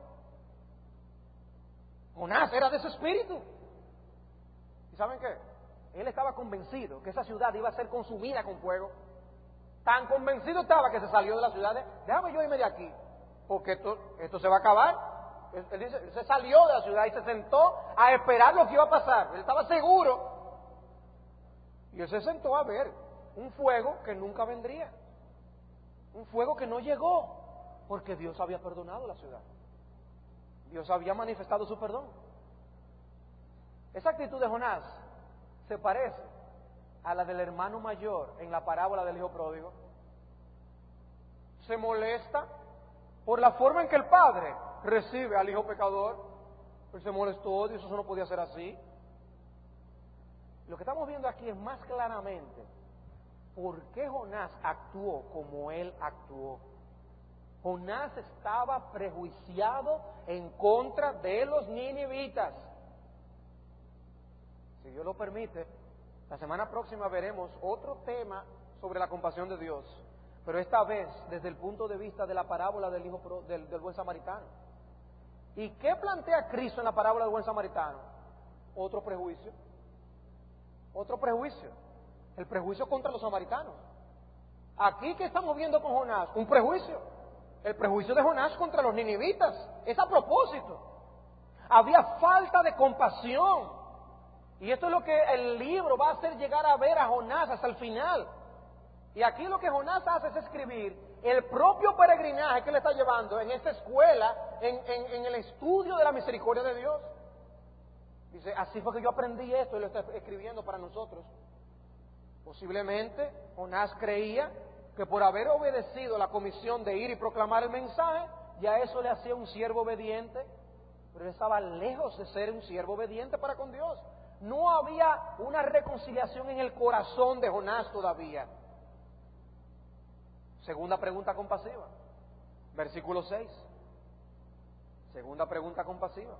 [SPEAKER 1] Jonás era de ese espíritu. ¿Y saben qué? Él estaba convencido que esa ciudad iba a ser consumida con fuego. Tan convencido estaba que se salió de la ciudad. Déjame yo irme de aquí, porque esto se va a acabar. Él dice, él se salió de la ciudad y se sentó a esperar lo que iba a pasar. Él estaba seguro. Y él se sentó a ver un fuego que nunca vendría. Un fuego que no llegó, porque Dios había perdonado la ciudad. Dios había manifestado su perdón. Esa actitud de Jonás se parece a la del hermano mayor en la parábola del hijo pródigo. Se molesta por la forma en que el padre recibe al hijo pecador. Él se molestó, dice, eso no podía ser así. Lo que estamos viendo aquí es más claramente por qué Jonás actuó como él actuó. Jonás estaba prejuiciado en contra de los ninivitas. Si Dios lo permite, la semana próxima veremos otro tema sobre la compasión de Dios, pero esta vez desde el punto de vista de la parábola del del buen samaritano. ¿Y qué plantea Cristo en la parábola del buen samaritano? Otro prejuicio. Otro prejuicio. El prejuicio contra los samaritanos. Aquí que estamos viendo con Jonás, un prejuicio. El prejuicio de Jonás contra los ninivitas. Es a propósito. Había falta de compasión. Y esto es lo que el libro va a hacer llegar a ver a Jonás hasta el final. Y aquí lo que Jonás hace es escribir el propio peregrinaje que le está llevando en esta escuela, en el estudio de la misericordia de Dios. Dice, así fue que yo aprendí esto y lo está escribiendo para nosotros. Posiblemente Jonás creía que por haber obedecido la comisión de ir y proclamar el mensaje, ya eso le hacía un siervo obediente, pero él estaba lejos de ser un siervo obediente para con Dios. No había una reconciliación en el corazón de Jonás todavía. Segunda pregunta compasiva. Versículo 6. Segunda pregunta compasiva.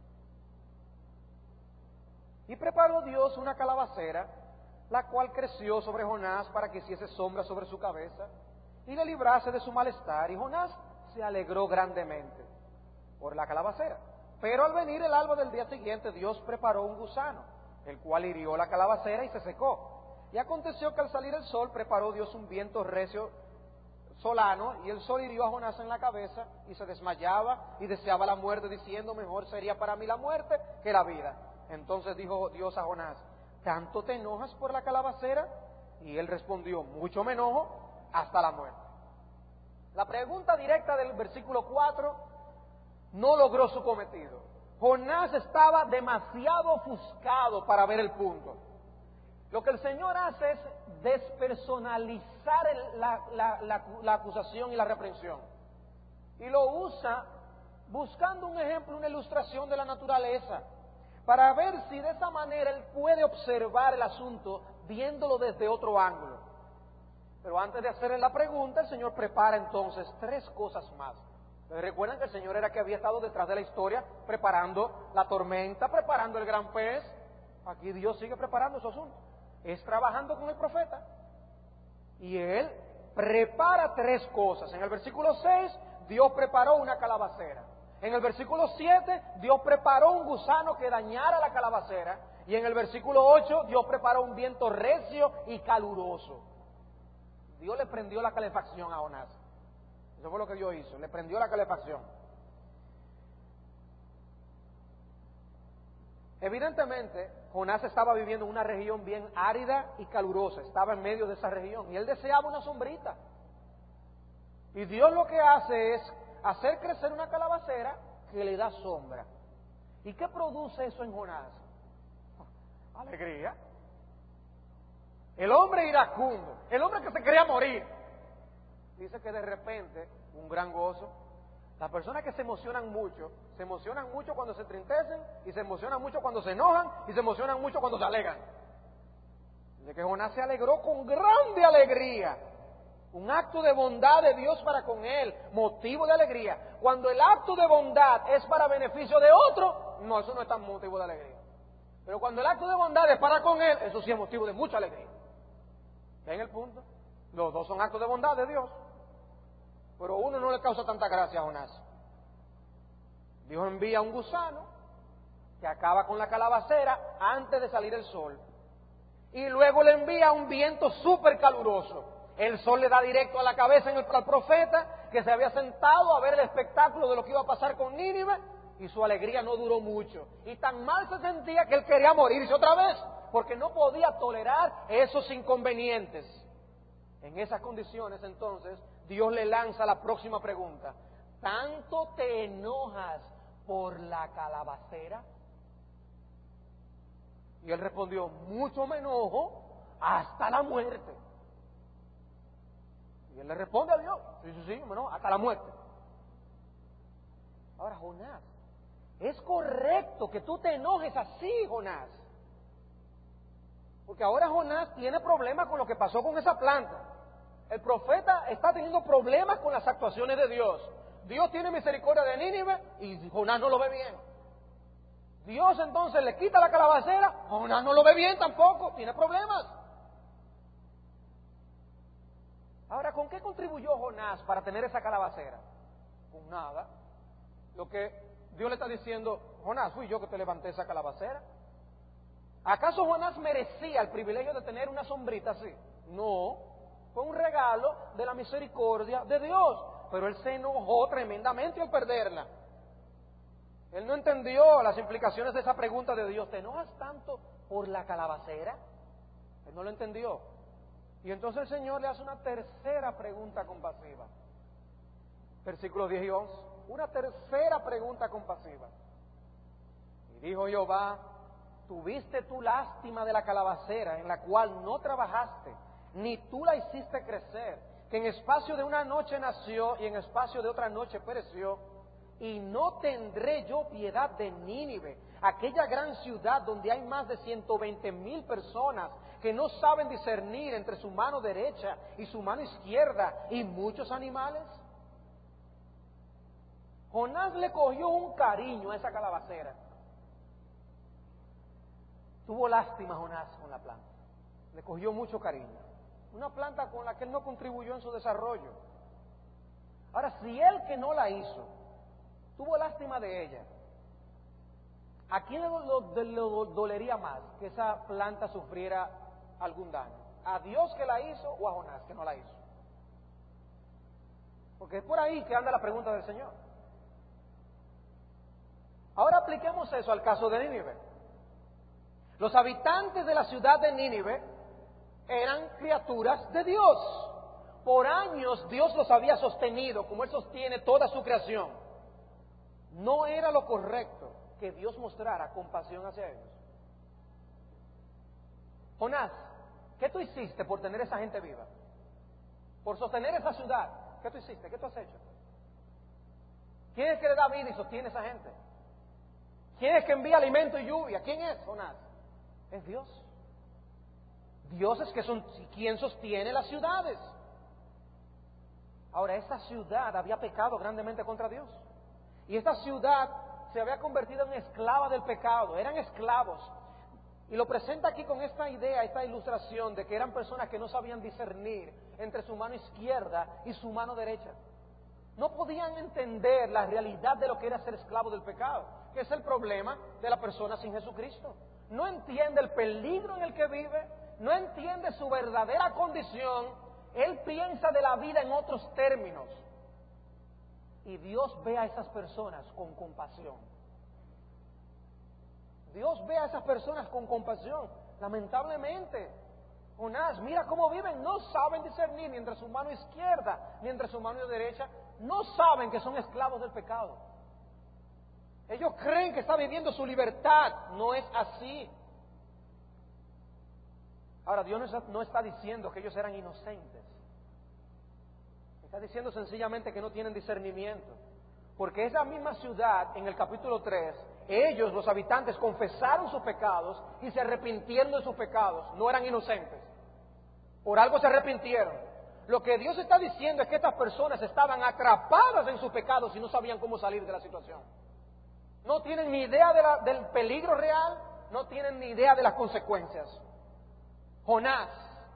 [SPEAKER 1] Y preparó Dios una calabacera, la cual creció sobre Jonás para que hiciese sombra sobre su cabeza y le librase de su malestar. Y Jonás se alegró grandemente por la calabacera. Pero al venir el alba del día siguiente, Dios preparó un gusano, el cual hirió la calabacera y se secó. Y aconteció que al salir el sol, preparó Dios un viento recio solano, y el sol hirió a Jonás en la cabeza, y se desmayaba y deseaba la muerte, diciendo: mejor sería para mí la muerte que la vida. Entonces dijo Dios a Jonás: ¿tanto te enojas por la calabacera? Y él respondió: mucho me enojo, hasta la muerte. La pregunta directa del versículo 4 no logró su cometido. Jonás estaba demasiado ofuscado para ver el punto. Lo que el Señor hace es despersonalizar la acusación y la reprensión. Y lo usa buscando un ejemplo, una ilustración de la naturaleza, para ver si de esa manera él puede observar el asunto viéndolo desde otro ángulo. Pero antes de hacerle la pregunta, el Señor prepara entonces 3 cosas más. Recuerdan que el Señor era que había estado detrás de la historia, preparando la tormenta, preparando el gran pez. Aquí Dios sigue preparando su asunto. Es trabajando con el profeta. Y Él prepara 3 cosas. En el versículo 6, Dios preparó una calabacera. En el versículo 7, Dios preparó un gusano que dañara la calabacera. Y en el versículo 8, Dios preparó un viento recio y caluroso. Dios le prendió la calefacción a Jonás. Eso fue lo que Dios hizo, le prendió la calefacción. Evidentemente, Jonás estaba viviendo en una región bien árida y calurosa, estaba en medio de esa región, y él deseaba una sombrita. Y Dios lo que hace es hacer crecer una calabacera que le da sombra. ¿Y qué produce eso en Jonás? Alegría. El hombre iracundo, el hombre que se quería morir, dice que de repente, un gran gozo. Las personas que se emocionan mucho cuando se entristecen, y se emocionan mucho cuando se enojan, y se emocionan mucho cuando se alegran. Dice que Jonás se alegró con grande alegría. Un acto de bondad de Dios para con él, motivo de alegría. Cuando el acto de bondad es para beneficio de otro, no, eso no es tan motivo de alegría. Pero cuando el acto de bondad es para con él, eso sí es motivo de mucha alegría. ¿Ven el punto? Los dos son actos de bondad de Dios. Pero uno no le causa tanta gracia a Jonás. Dios envía un gusano que acaba con la calabacera antes de salir el sol. Y luego le envía un viento súper caluroso. El sol le da directo a la cabeza al profeta, que se había sentado a ver el espectáculo de lo que iba a pasar con Nínive, y su alegría no duró mucho. Y tan mal se sentía que él quería morirse otra vez, porque no podía tolerar esos inconvenientes. En esas condiciones, entonces, Dios le lanza la próxima pregunta: ¿tanto te enojas por la calabacera? Y él respondió: mucho me enojo, hasta la muerte. Y él le responde a Dios: sí, me enojo, hasta la muerte. Ahora, Jonás, es correcto que tú te enojes así, Jonás. Porque ahora Jonás tiene problemas con lo que pasó con esa planta. El profeta está teniendo problemas con las actuaciones de Dios. Dios tiene misericordia de Nínive y Jonás no lo ve bien. Dios entonces le quita la calabacera, Jonás no lo ve bien tampoco, tiene problemas. Ahora, ¿con qué contribuyó Jonás para tener esa calabacera? Con nada. Lo que Dios le está diciendo: Jonás, fui yo que te levanté esa calabacera. ¿Acaso Jonás merecía el privilegio de tener una sombrita así? No. Fue un regalo de la misericordia de Dios, pero él se enojó tremendamente al perderla. Él no entendió las implicaciones de esa pregunta de Dios: ¿te enojas tanto por la calabacera? Él no lo entendió. Y entonces el Señor le hace una tercera pregunta compasiva. Versículos 10 y 11. Una tercera pregunta compasiva. Y dijo Jehová: ¿tuviste tú lástima de la calabacera en la cual no trabajaste, ni tú la hiciste crecer, que en espacio de una noche nació y en espacio de otra noche pereció? Y no tendré yo piedad de Nínive, aquella gran ciudad donde hay más de 120,000 personas que no saben discernir entre su mano derecha y su mano izquierda y muchos animales? Jonás le cogió un cariño a esa calabacera. Tuvo lástima Jonás con la planta. Le cogió mucho cariño. Una planta con la que él no contribuyó en su desarrollo. Ahora, si él que no la hizo, tuvo lástima de ella, ¿a quién le dolería más que esa planta sufriera algún daño? ¿A Dios que la hizo o a Jonás que no la hizo? Porque es por ahí que anda la pregunta del Señor. Ahora apliquemos eso al caso de Nínive. Los habitantes de la ciudad de Nínive eran criaturas de Dios. Por años Dios los había sostenido, como Él sostiene toda su creación. No era lo correcto que Dios mostrara compasión hacia ellos. Jonás, ¿qué tú hiciste por tener esa gente viva? Por sostener esa ciudad. ¿Qué tú hiciste? ¿Qué tú has hecho? ¿Quién es que le da vida y sostiene a esa gente? ¿Quién es que envía alimento y lluvia? ¿Quién es Jonás? Es Dios. Dios es quien sostiene las ciudades. Ahora, esta ciudad había pecado grandemente contra Dios. Y esta ciudad se había convertido en esclava del pecado. Eran esclavos. Y lo presenta aquí con esta idea, esta ilustración de que eran personas que no sabían discernir entre su mano izquierda y su mano derecha. No podían entender la realidad de lo que era ser esclavo del pecado, que es el problema de la persona sin Jesucristo. No entiende el peligro en el que vive, no entiende su verdadera condición. Él piensa de la vida en otros términos. Y Dios ve a esas personas con compasión. Dios ve a esas personas con compasión. Lamentablemente, Jonás, mira cómo viven. No saben discernir ni entre su mano izquierda ni entre su mano derecha. No saben que son esclavos del pecado. Ellos creen que están viviendo su libertad. No es así. Ahora, Dios no está diciendo que ellos eran inocentes. Está diciendo sencillamente que no tienen discernimiento. Porque esa misma ciudad, en el capítulo 3, ellos, los habitantes, confesaron sus pecados y se arrepintieron de sus pecados. No eran inocentes. Por algo se arrepintieron. Lo que Dios está diciendo es que estas personas estaban atrapadas en sus pecados y no sabían cómo salir de la situación. No tienen ni idea del peligro real, no tienen ni idea de las consecuencias. Jonás,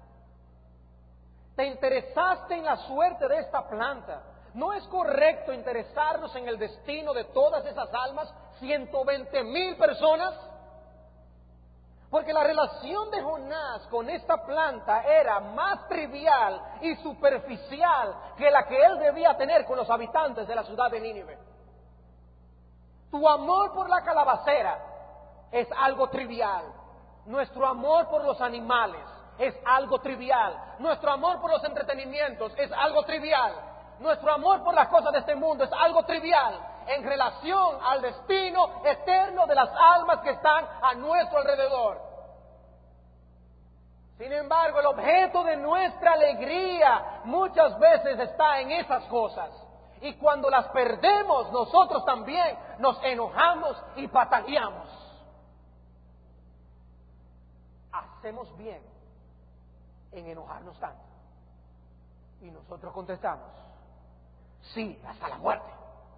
[SPEAKER 1] te interesaste en la suerte de esta planta. ¿No es correcto interesarnos en el destino de todas esas almas, 120,000 personas? Porque la relación de Jonás con esta planta era más trivial y superficial que la que él debía tener con los habitantes de la ciudad de Nínive. Tu amor por la calabacera es algo trivial. Nuestro amor por los animales es algo trivial. Nuestro amor por los entretenimientos es algo trivial. Nuestro amor por las cosas de este mundo es algo trivial en relación al destino eterno de las almas que están a nuestro alrededor. Sin embargo, el objeto de nuestra alegría muchas veces está en esas cosas. Y cuando las perdemos, nosotros también nos enojamos y pataleamos. Hacemos bien en enojarnos tanto. Y nosotros contestamos, sí, hasta la muerte.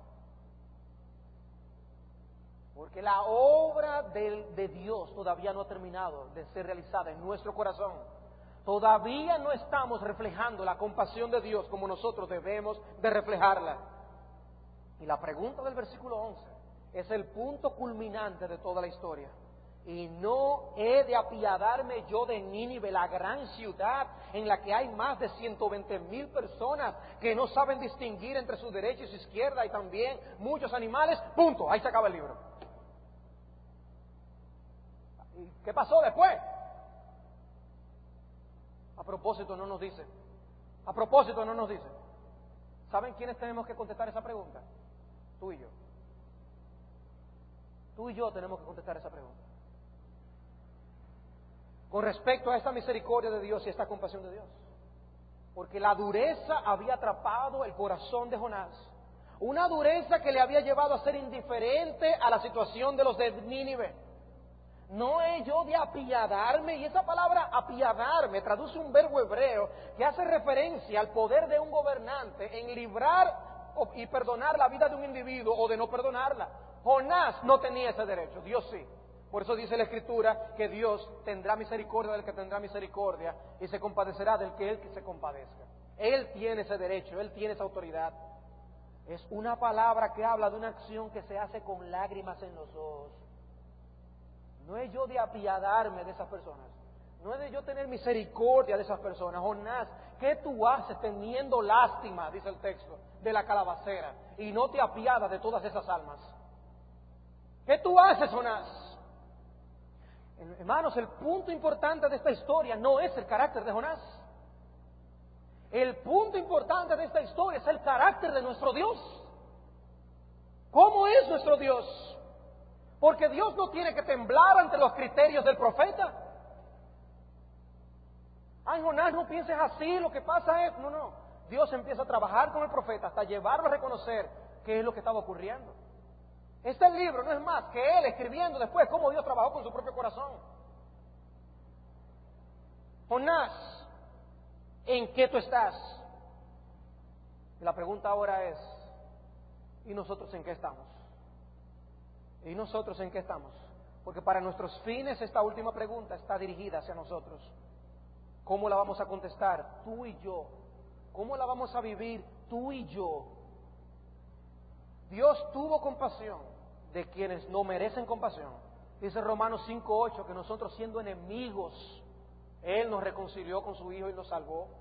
[SPEAKER 1] Porque la obra de Dios todavía no ha terminado de ser realizada en nuestro corazón. Todavía no estamos reflejando la compasión de Dios como nosotros debemos de reflejarla. Y la pregunta del versículo 11 es el punto culminante de toda la historia. Y no he de apiadarme yo de Nínive, la gran ciudad en la que hay más de 120,000 personas que no saben distinguir entre su derecha y su izquierda y también muchos animales. Punto, ahí se acaba el libro. ¿Y qué pasó después? A propósito no nos dice. A propósito no nos dice. ¿Saben quiénes tenemos que contestar esa pregunta? Tú y yo. Tú y yo tenemos que contestar esa pregunta. Con respecto a esta misericordia de Dios y esta compasión de Dios. Porque la dureza había atrapado el corazón de Jonás. Una dureza que le había llevado a ser indiferente a la situación de los de Nínive.
[SPEAKER 2] No he yo de apiadarme, y esa palabra apiadarme traduce un verbo hebreo que hace referencia al poder de un gobernante en librar y perdonar la vida de un individuo o de no perdonarla. Jonás no tenía ese derecho, Dios sí. Por eso dice la Escritura que Dios tendrá misericordia del que tendrá misericordia y se compadecerá del que él se compadezca. Él tiene ese derecho, Él tiene esa autoridad. Es una palabra que habla de una acción que se hace con lágrimas en los ojos. No es yo de apiadarme de esas personas. No es de yo tener misericordia de esas personas. Jonás, ¿qué tú haces teniendo lástima, dice el texto, de la calabacera, y no te apiadas de todas esas almas? ¿Qué tú haces, Jonás? Hermanos, el punto importante de esta historia no es el carácter de Jonás. El punto importante de esta historia es el carácter de nuestro Dios. ¿Cómo es nuestro Dios? Porque Dios no tiene que temblar ante los criterios del profeta. Ay, Jonás, no pienses así, lo que pasa es... No. Dios empieza a trabajar con el profeta hasta llevarlo a reconocer qué es lo que estaba ocurriendo. Este libro no es más que él escribiendo después cómo Dios trabajó con su propio corazón. Jonás, ¿en qué tú estás? La pregunta ahora es, ¿y nosotros en qué estamos? ¿Y nosotros en qué estamos? Porque para nuestros fines esta última pregunta está dirigida hacia nosotros. ¿Cómo la vamos a contestar? Tú y yo. ¿Cómo la vamos a vivir? Tú y yo. Dios tuvo compasión de quienes no merecen compasión. Dice Romanos 5:8 que nosotros siendo enemigos, Él nos reconcilió con su Hijo y nos salvó.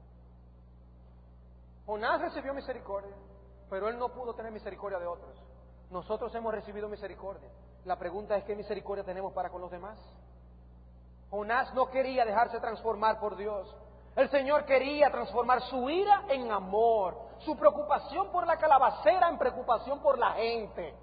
[SPEAKER 2] Jonás recibió misericordia, pero él no pudo tener misericordia de otros. Nosotros hemos recibido misericordia. La pregunta es, ¿qué misericordia tenemos para con los demás? Jonás no quería dejarse transformar por Dios. El Señor quería transformar su ira en amor, su preocupación por la calabacera en preocupación por la gente.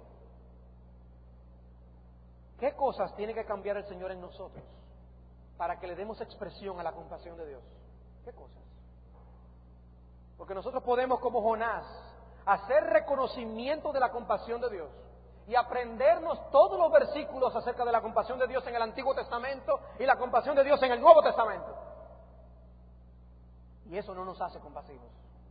[SPEAKER 2] ¿Qué cosas tiene que cambiar el Señor en nosotros para que le demos expresión a la compasión de Dios? ¿Qué cosas? Porque nosotros podemos, como Jonás, hacer reconocimiento de la compasión de Dios y aprendernos todos los versículos acerca de la compasión de Dios en el Antiguo Testamento y la compasión de Dios en el Nuevo Testamento. Y eso no nos hace compasivos.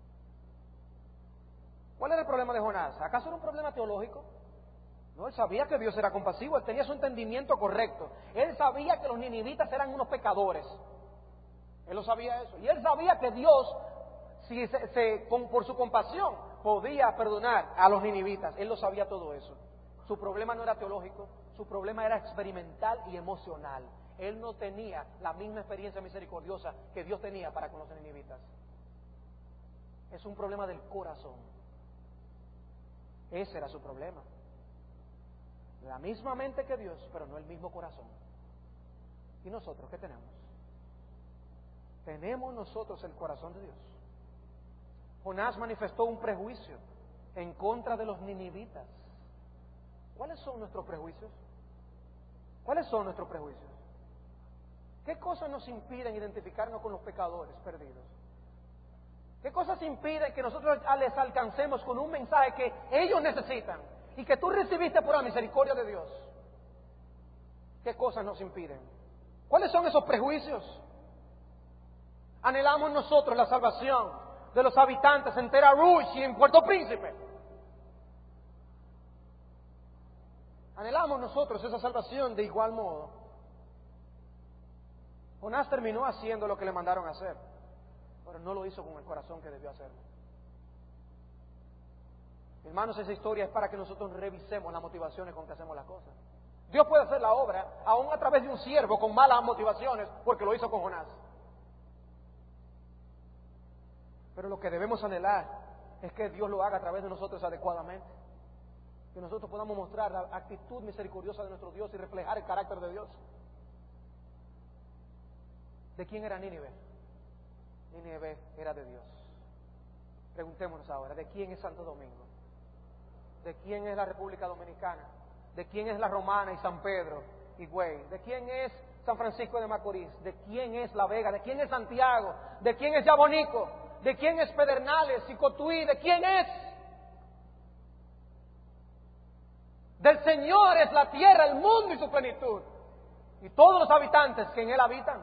[SPEAKER 2] ¿Cuál era el problema de Jonás? ¿Acaso era un problema teológico? No, él sabía que Dios era compasivo, él tenía su entendimiento correcto. Él sabía que los ninivitas eran unos pecadores. Él lo sabía eso. Y él sabía que Dios, por su compasión, podía perdonar a los ninivitas. Él lo sabía todo eso. Su problema no era teológico, su problema era experimental y emocional. Él no tenía la misma experiencia misericordiosa que Dios tenía para con los ninivitas. Es un problema del corazón. Ese era su problema. La misma mente que Dios, pero no el mismo corazón. ¿Y nosotros qué tenemos? Tenemos nosotros el corazón de Dios. Jonás manifestó un prejuicio en contra de los ninivitas. ¿Cuáles son nuestros prejuicios? ¿Cuáles son nuestros prejuicios? ¿Qué cosas nos impiden identificarnos con los pecadores perdidos? ¿Qué cosas impiden que nosotros les alcancemos con un mensaje que ellos necesitan y que tú recibiste por la misericordia de Dios? ¿Qué cosas nos impiden? ¿Cuáles son esos prejuicios? Anhelamos nosotros la salvación de los habitantes en Terra Rouge y en Puerto Príncipe. Anhelamos nosotros esa salvación de igual modo. Jonás terminó haciendo lo que le mandaron a hacer, pero no lo hizo con el corazón que debió hacerlo. Hermanos, esa historia es para que nosotros revisemos las motivaciones con que hacemos las cosas. Dios puede hacer la obra aún a través de un siervo con malas motivaciones, porque lo hizo con Jonás. Pero lo que debemos anhelar es que Dios lo haga a través de nosotros adecuadamente. Que nosotros podamos mostrar la actitud misericordiosa de nuestro Dios y reflejar el carácter de Dios. ¿De quién era Nínive? Nínive era de Dios. Preguntémonos ahora, ¿de quién es Santo Domingo? ¿De quién es la República Dominicana? ¿De quién es la Romana y San Pedro y Güey? ¿De quién es San Francisco de Macorís? ¿De quién es La Vega? ¿De quién es Santiago? ¿De quién es Yabonico? ¿De quién es Pedernales y Cotuí? ¿De quién es? Del Señor es la tierra, el mundo y su plenitud. y todos los habitantes que en él habitan.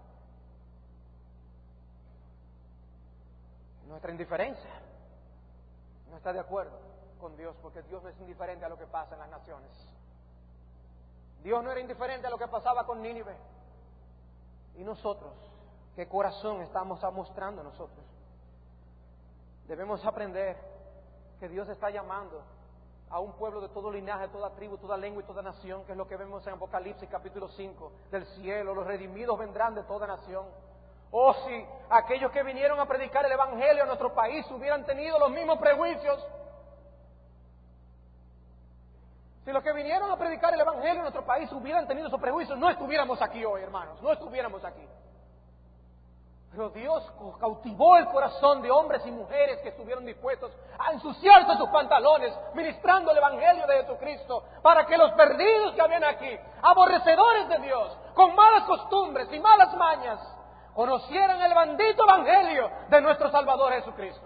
[SPEAKER 2] Nuestra indiferencia no está de acuerdo con Dios, porque Dios no es indiferente a lo que pasa en las naciones. Dios no era indiferente a lo que pasaba con Nínive. ¿Y nosotros? ¿Qué corazón estamos mostrando nosotros? Debemos aprender que Dios está llamando a un pueblo de todo linaje, toda tribu, toda lengua y toda nación, que es lo que vemos en Apocalipsis capítulo 5, del cielo. Los redimidos vendrán de toda nación. Oh, si aquellos que vinieron a predicar el Evangelio a nuestro país hubieran tenido los mismos prejuicios. Si los que vinieron a predicar el Evangelio en nuestro país hubieran tenido esos prejuicios, no estuviéramos aquí hoy, hermanos, no estuviéramos aquí. Pero Dios cautivó el corazón de hombres y mujeres que estuvieron dispuestos a ensuciarse sus pantalones, ministrando el Evangelio de Jesucristo, para que los perdidos que habían aquí, aborrecedores de Dios, con malas costumbres y malas mañas, conocieran el bendito Evangelio de nuestro Salvador Jesucristo.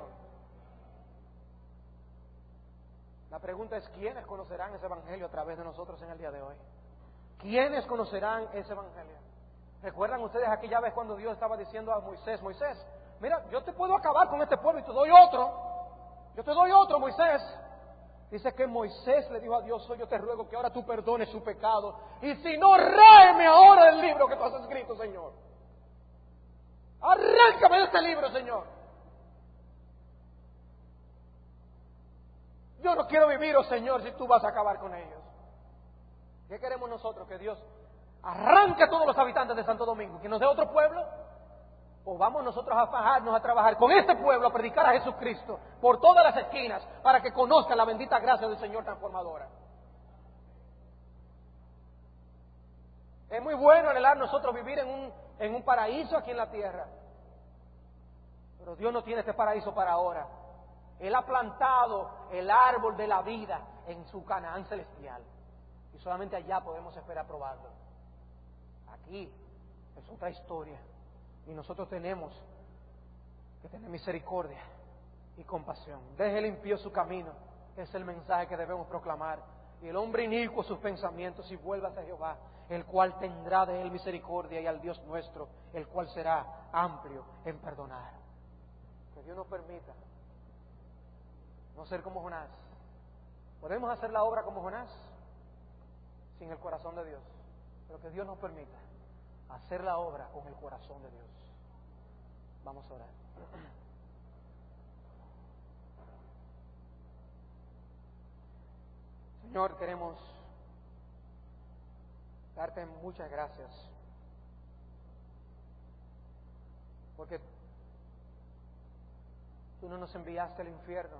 [SPEAKER 2] La pregunta es, ¿quiénes conocerán ese Evangelio a través de nosotros en el día de hoy? ¿Quiénes conocerán ese Evangelio? ¿Recuerdan ustedes aquella vez cuando Dios estaba diciendo a Moisés, Moisés, mira, yo te puedo acabar con este pueblo y te doy otro. Yo te doy otro, Moisés. Dice que Moisés le dijo a Dios, yo te ruego que ahora tú perdones su pecado. Y si no, ráeme ahora del libro que tú has escrito, Señor. Arráncame de este libro, Señor. Yo no quiero vivir, oh Señor, si tú vas a acabar con ellos. ¿Qué queremos nosotros? Que Dios arranque a todos los habitantes de Santo Domingo, que nos dé otro pueblo, o vamos nosotros a fajarnos a trabajar con este pueblo, a predicar a Jesucristo por todas las esquinas, para que conozcan la bendita gracia del Señor transformadora. Es muy bueno anhelar nosotros vivir en un paraíso aquí en la tierra, pero Dios no tiene este paraíso para ahora. Él ha plantado el árbol de la vida en su Canaán celestial, y solamente allá podemos esperar probarlo. Aquí es otra historia, y nosotros tenemos que tener misericordia y compasión. Deje el impío su camino, es el mensaje que debemos proclamar, y el hombre inicuo sus pensamientos, y vuélvase a Jehová, el cual tendrá de él misericordia, y al Dios nuestro, el cual será amplio en perdonar. Que Dios nos permita no ser como Jonás. Podemos hacer la obra como Jonás sin el corazón de Dios, pero que Dios nos permita hacer la obra con el corazón de Dios. Vamos a orar. Señor, queremos darte muchas gracias, porque tú no nos enviaste al infierno,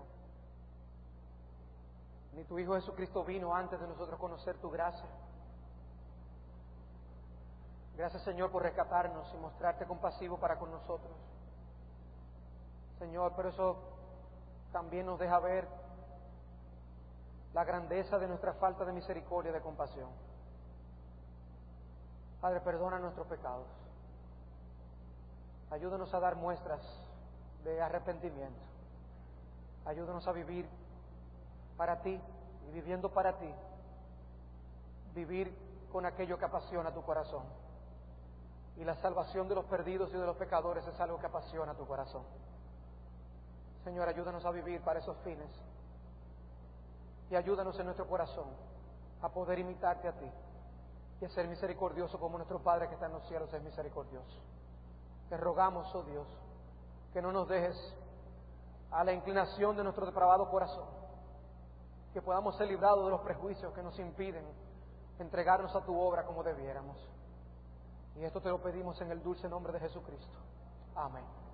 [SPEAKER 2] ni tu Hijo Jesucristo vino antes de nosotros conocer tu gracia. Gracias, Señor, por rescatarnos y mostrarte compasivo para con nosotros. Señor, pero eso también nos deja ver la grandeza de nuestra falta de misericordia y de compasión. Padre, perdona nuestros pecados. Ayúdanos a dar muestras de arrepentimiento. Ayúdanos a vivir para ti, y viviendo para ti, vivir con aquello que apasiona tu corazón. Y la salvación de los perdidos y de los pecadores es algo que apasiona tu corazón. Señor, ayúdanos a vivir para esos fines, y ayúdanos en nuestro corazón a poder imitarte a ti y a ser misericordioso como nuestro Padre que está en los cielos es misericordioso. Te rogamos, oh Dios, que no nos dejes a la inclinación de nuestro depravado corazón, que podamos ser librados de los prejuicios que nos impiden entregarnos a tu obra como debiéramos. Y esto te lo pedimos en el dulce nombre de Jesucristo. Amén.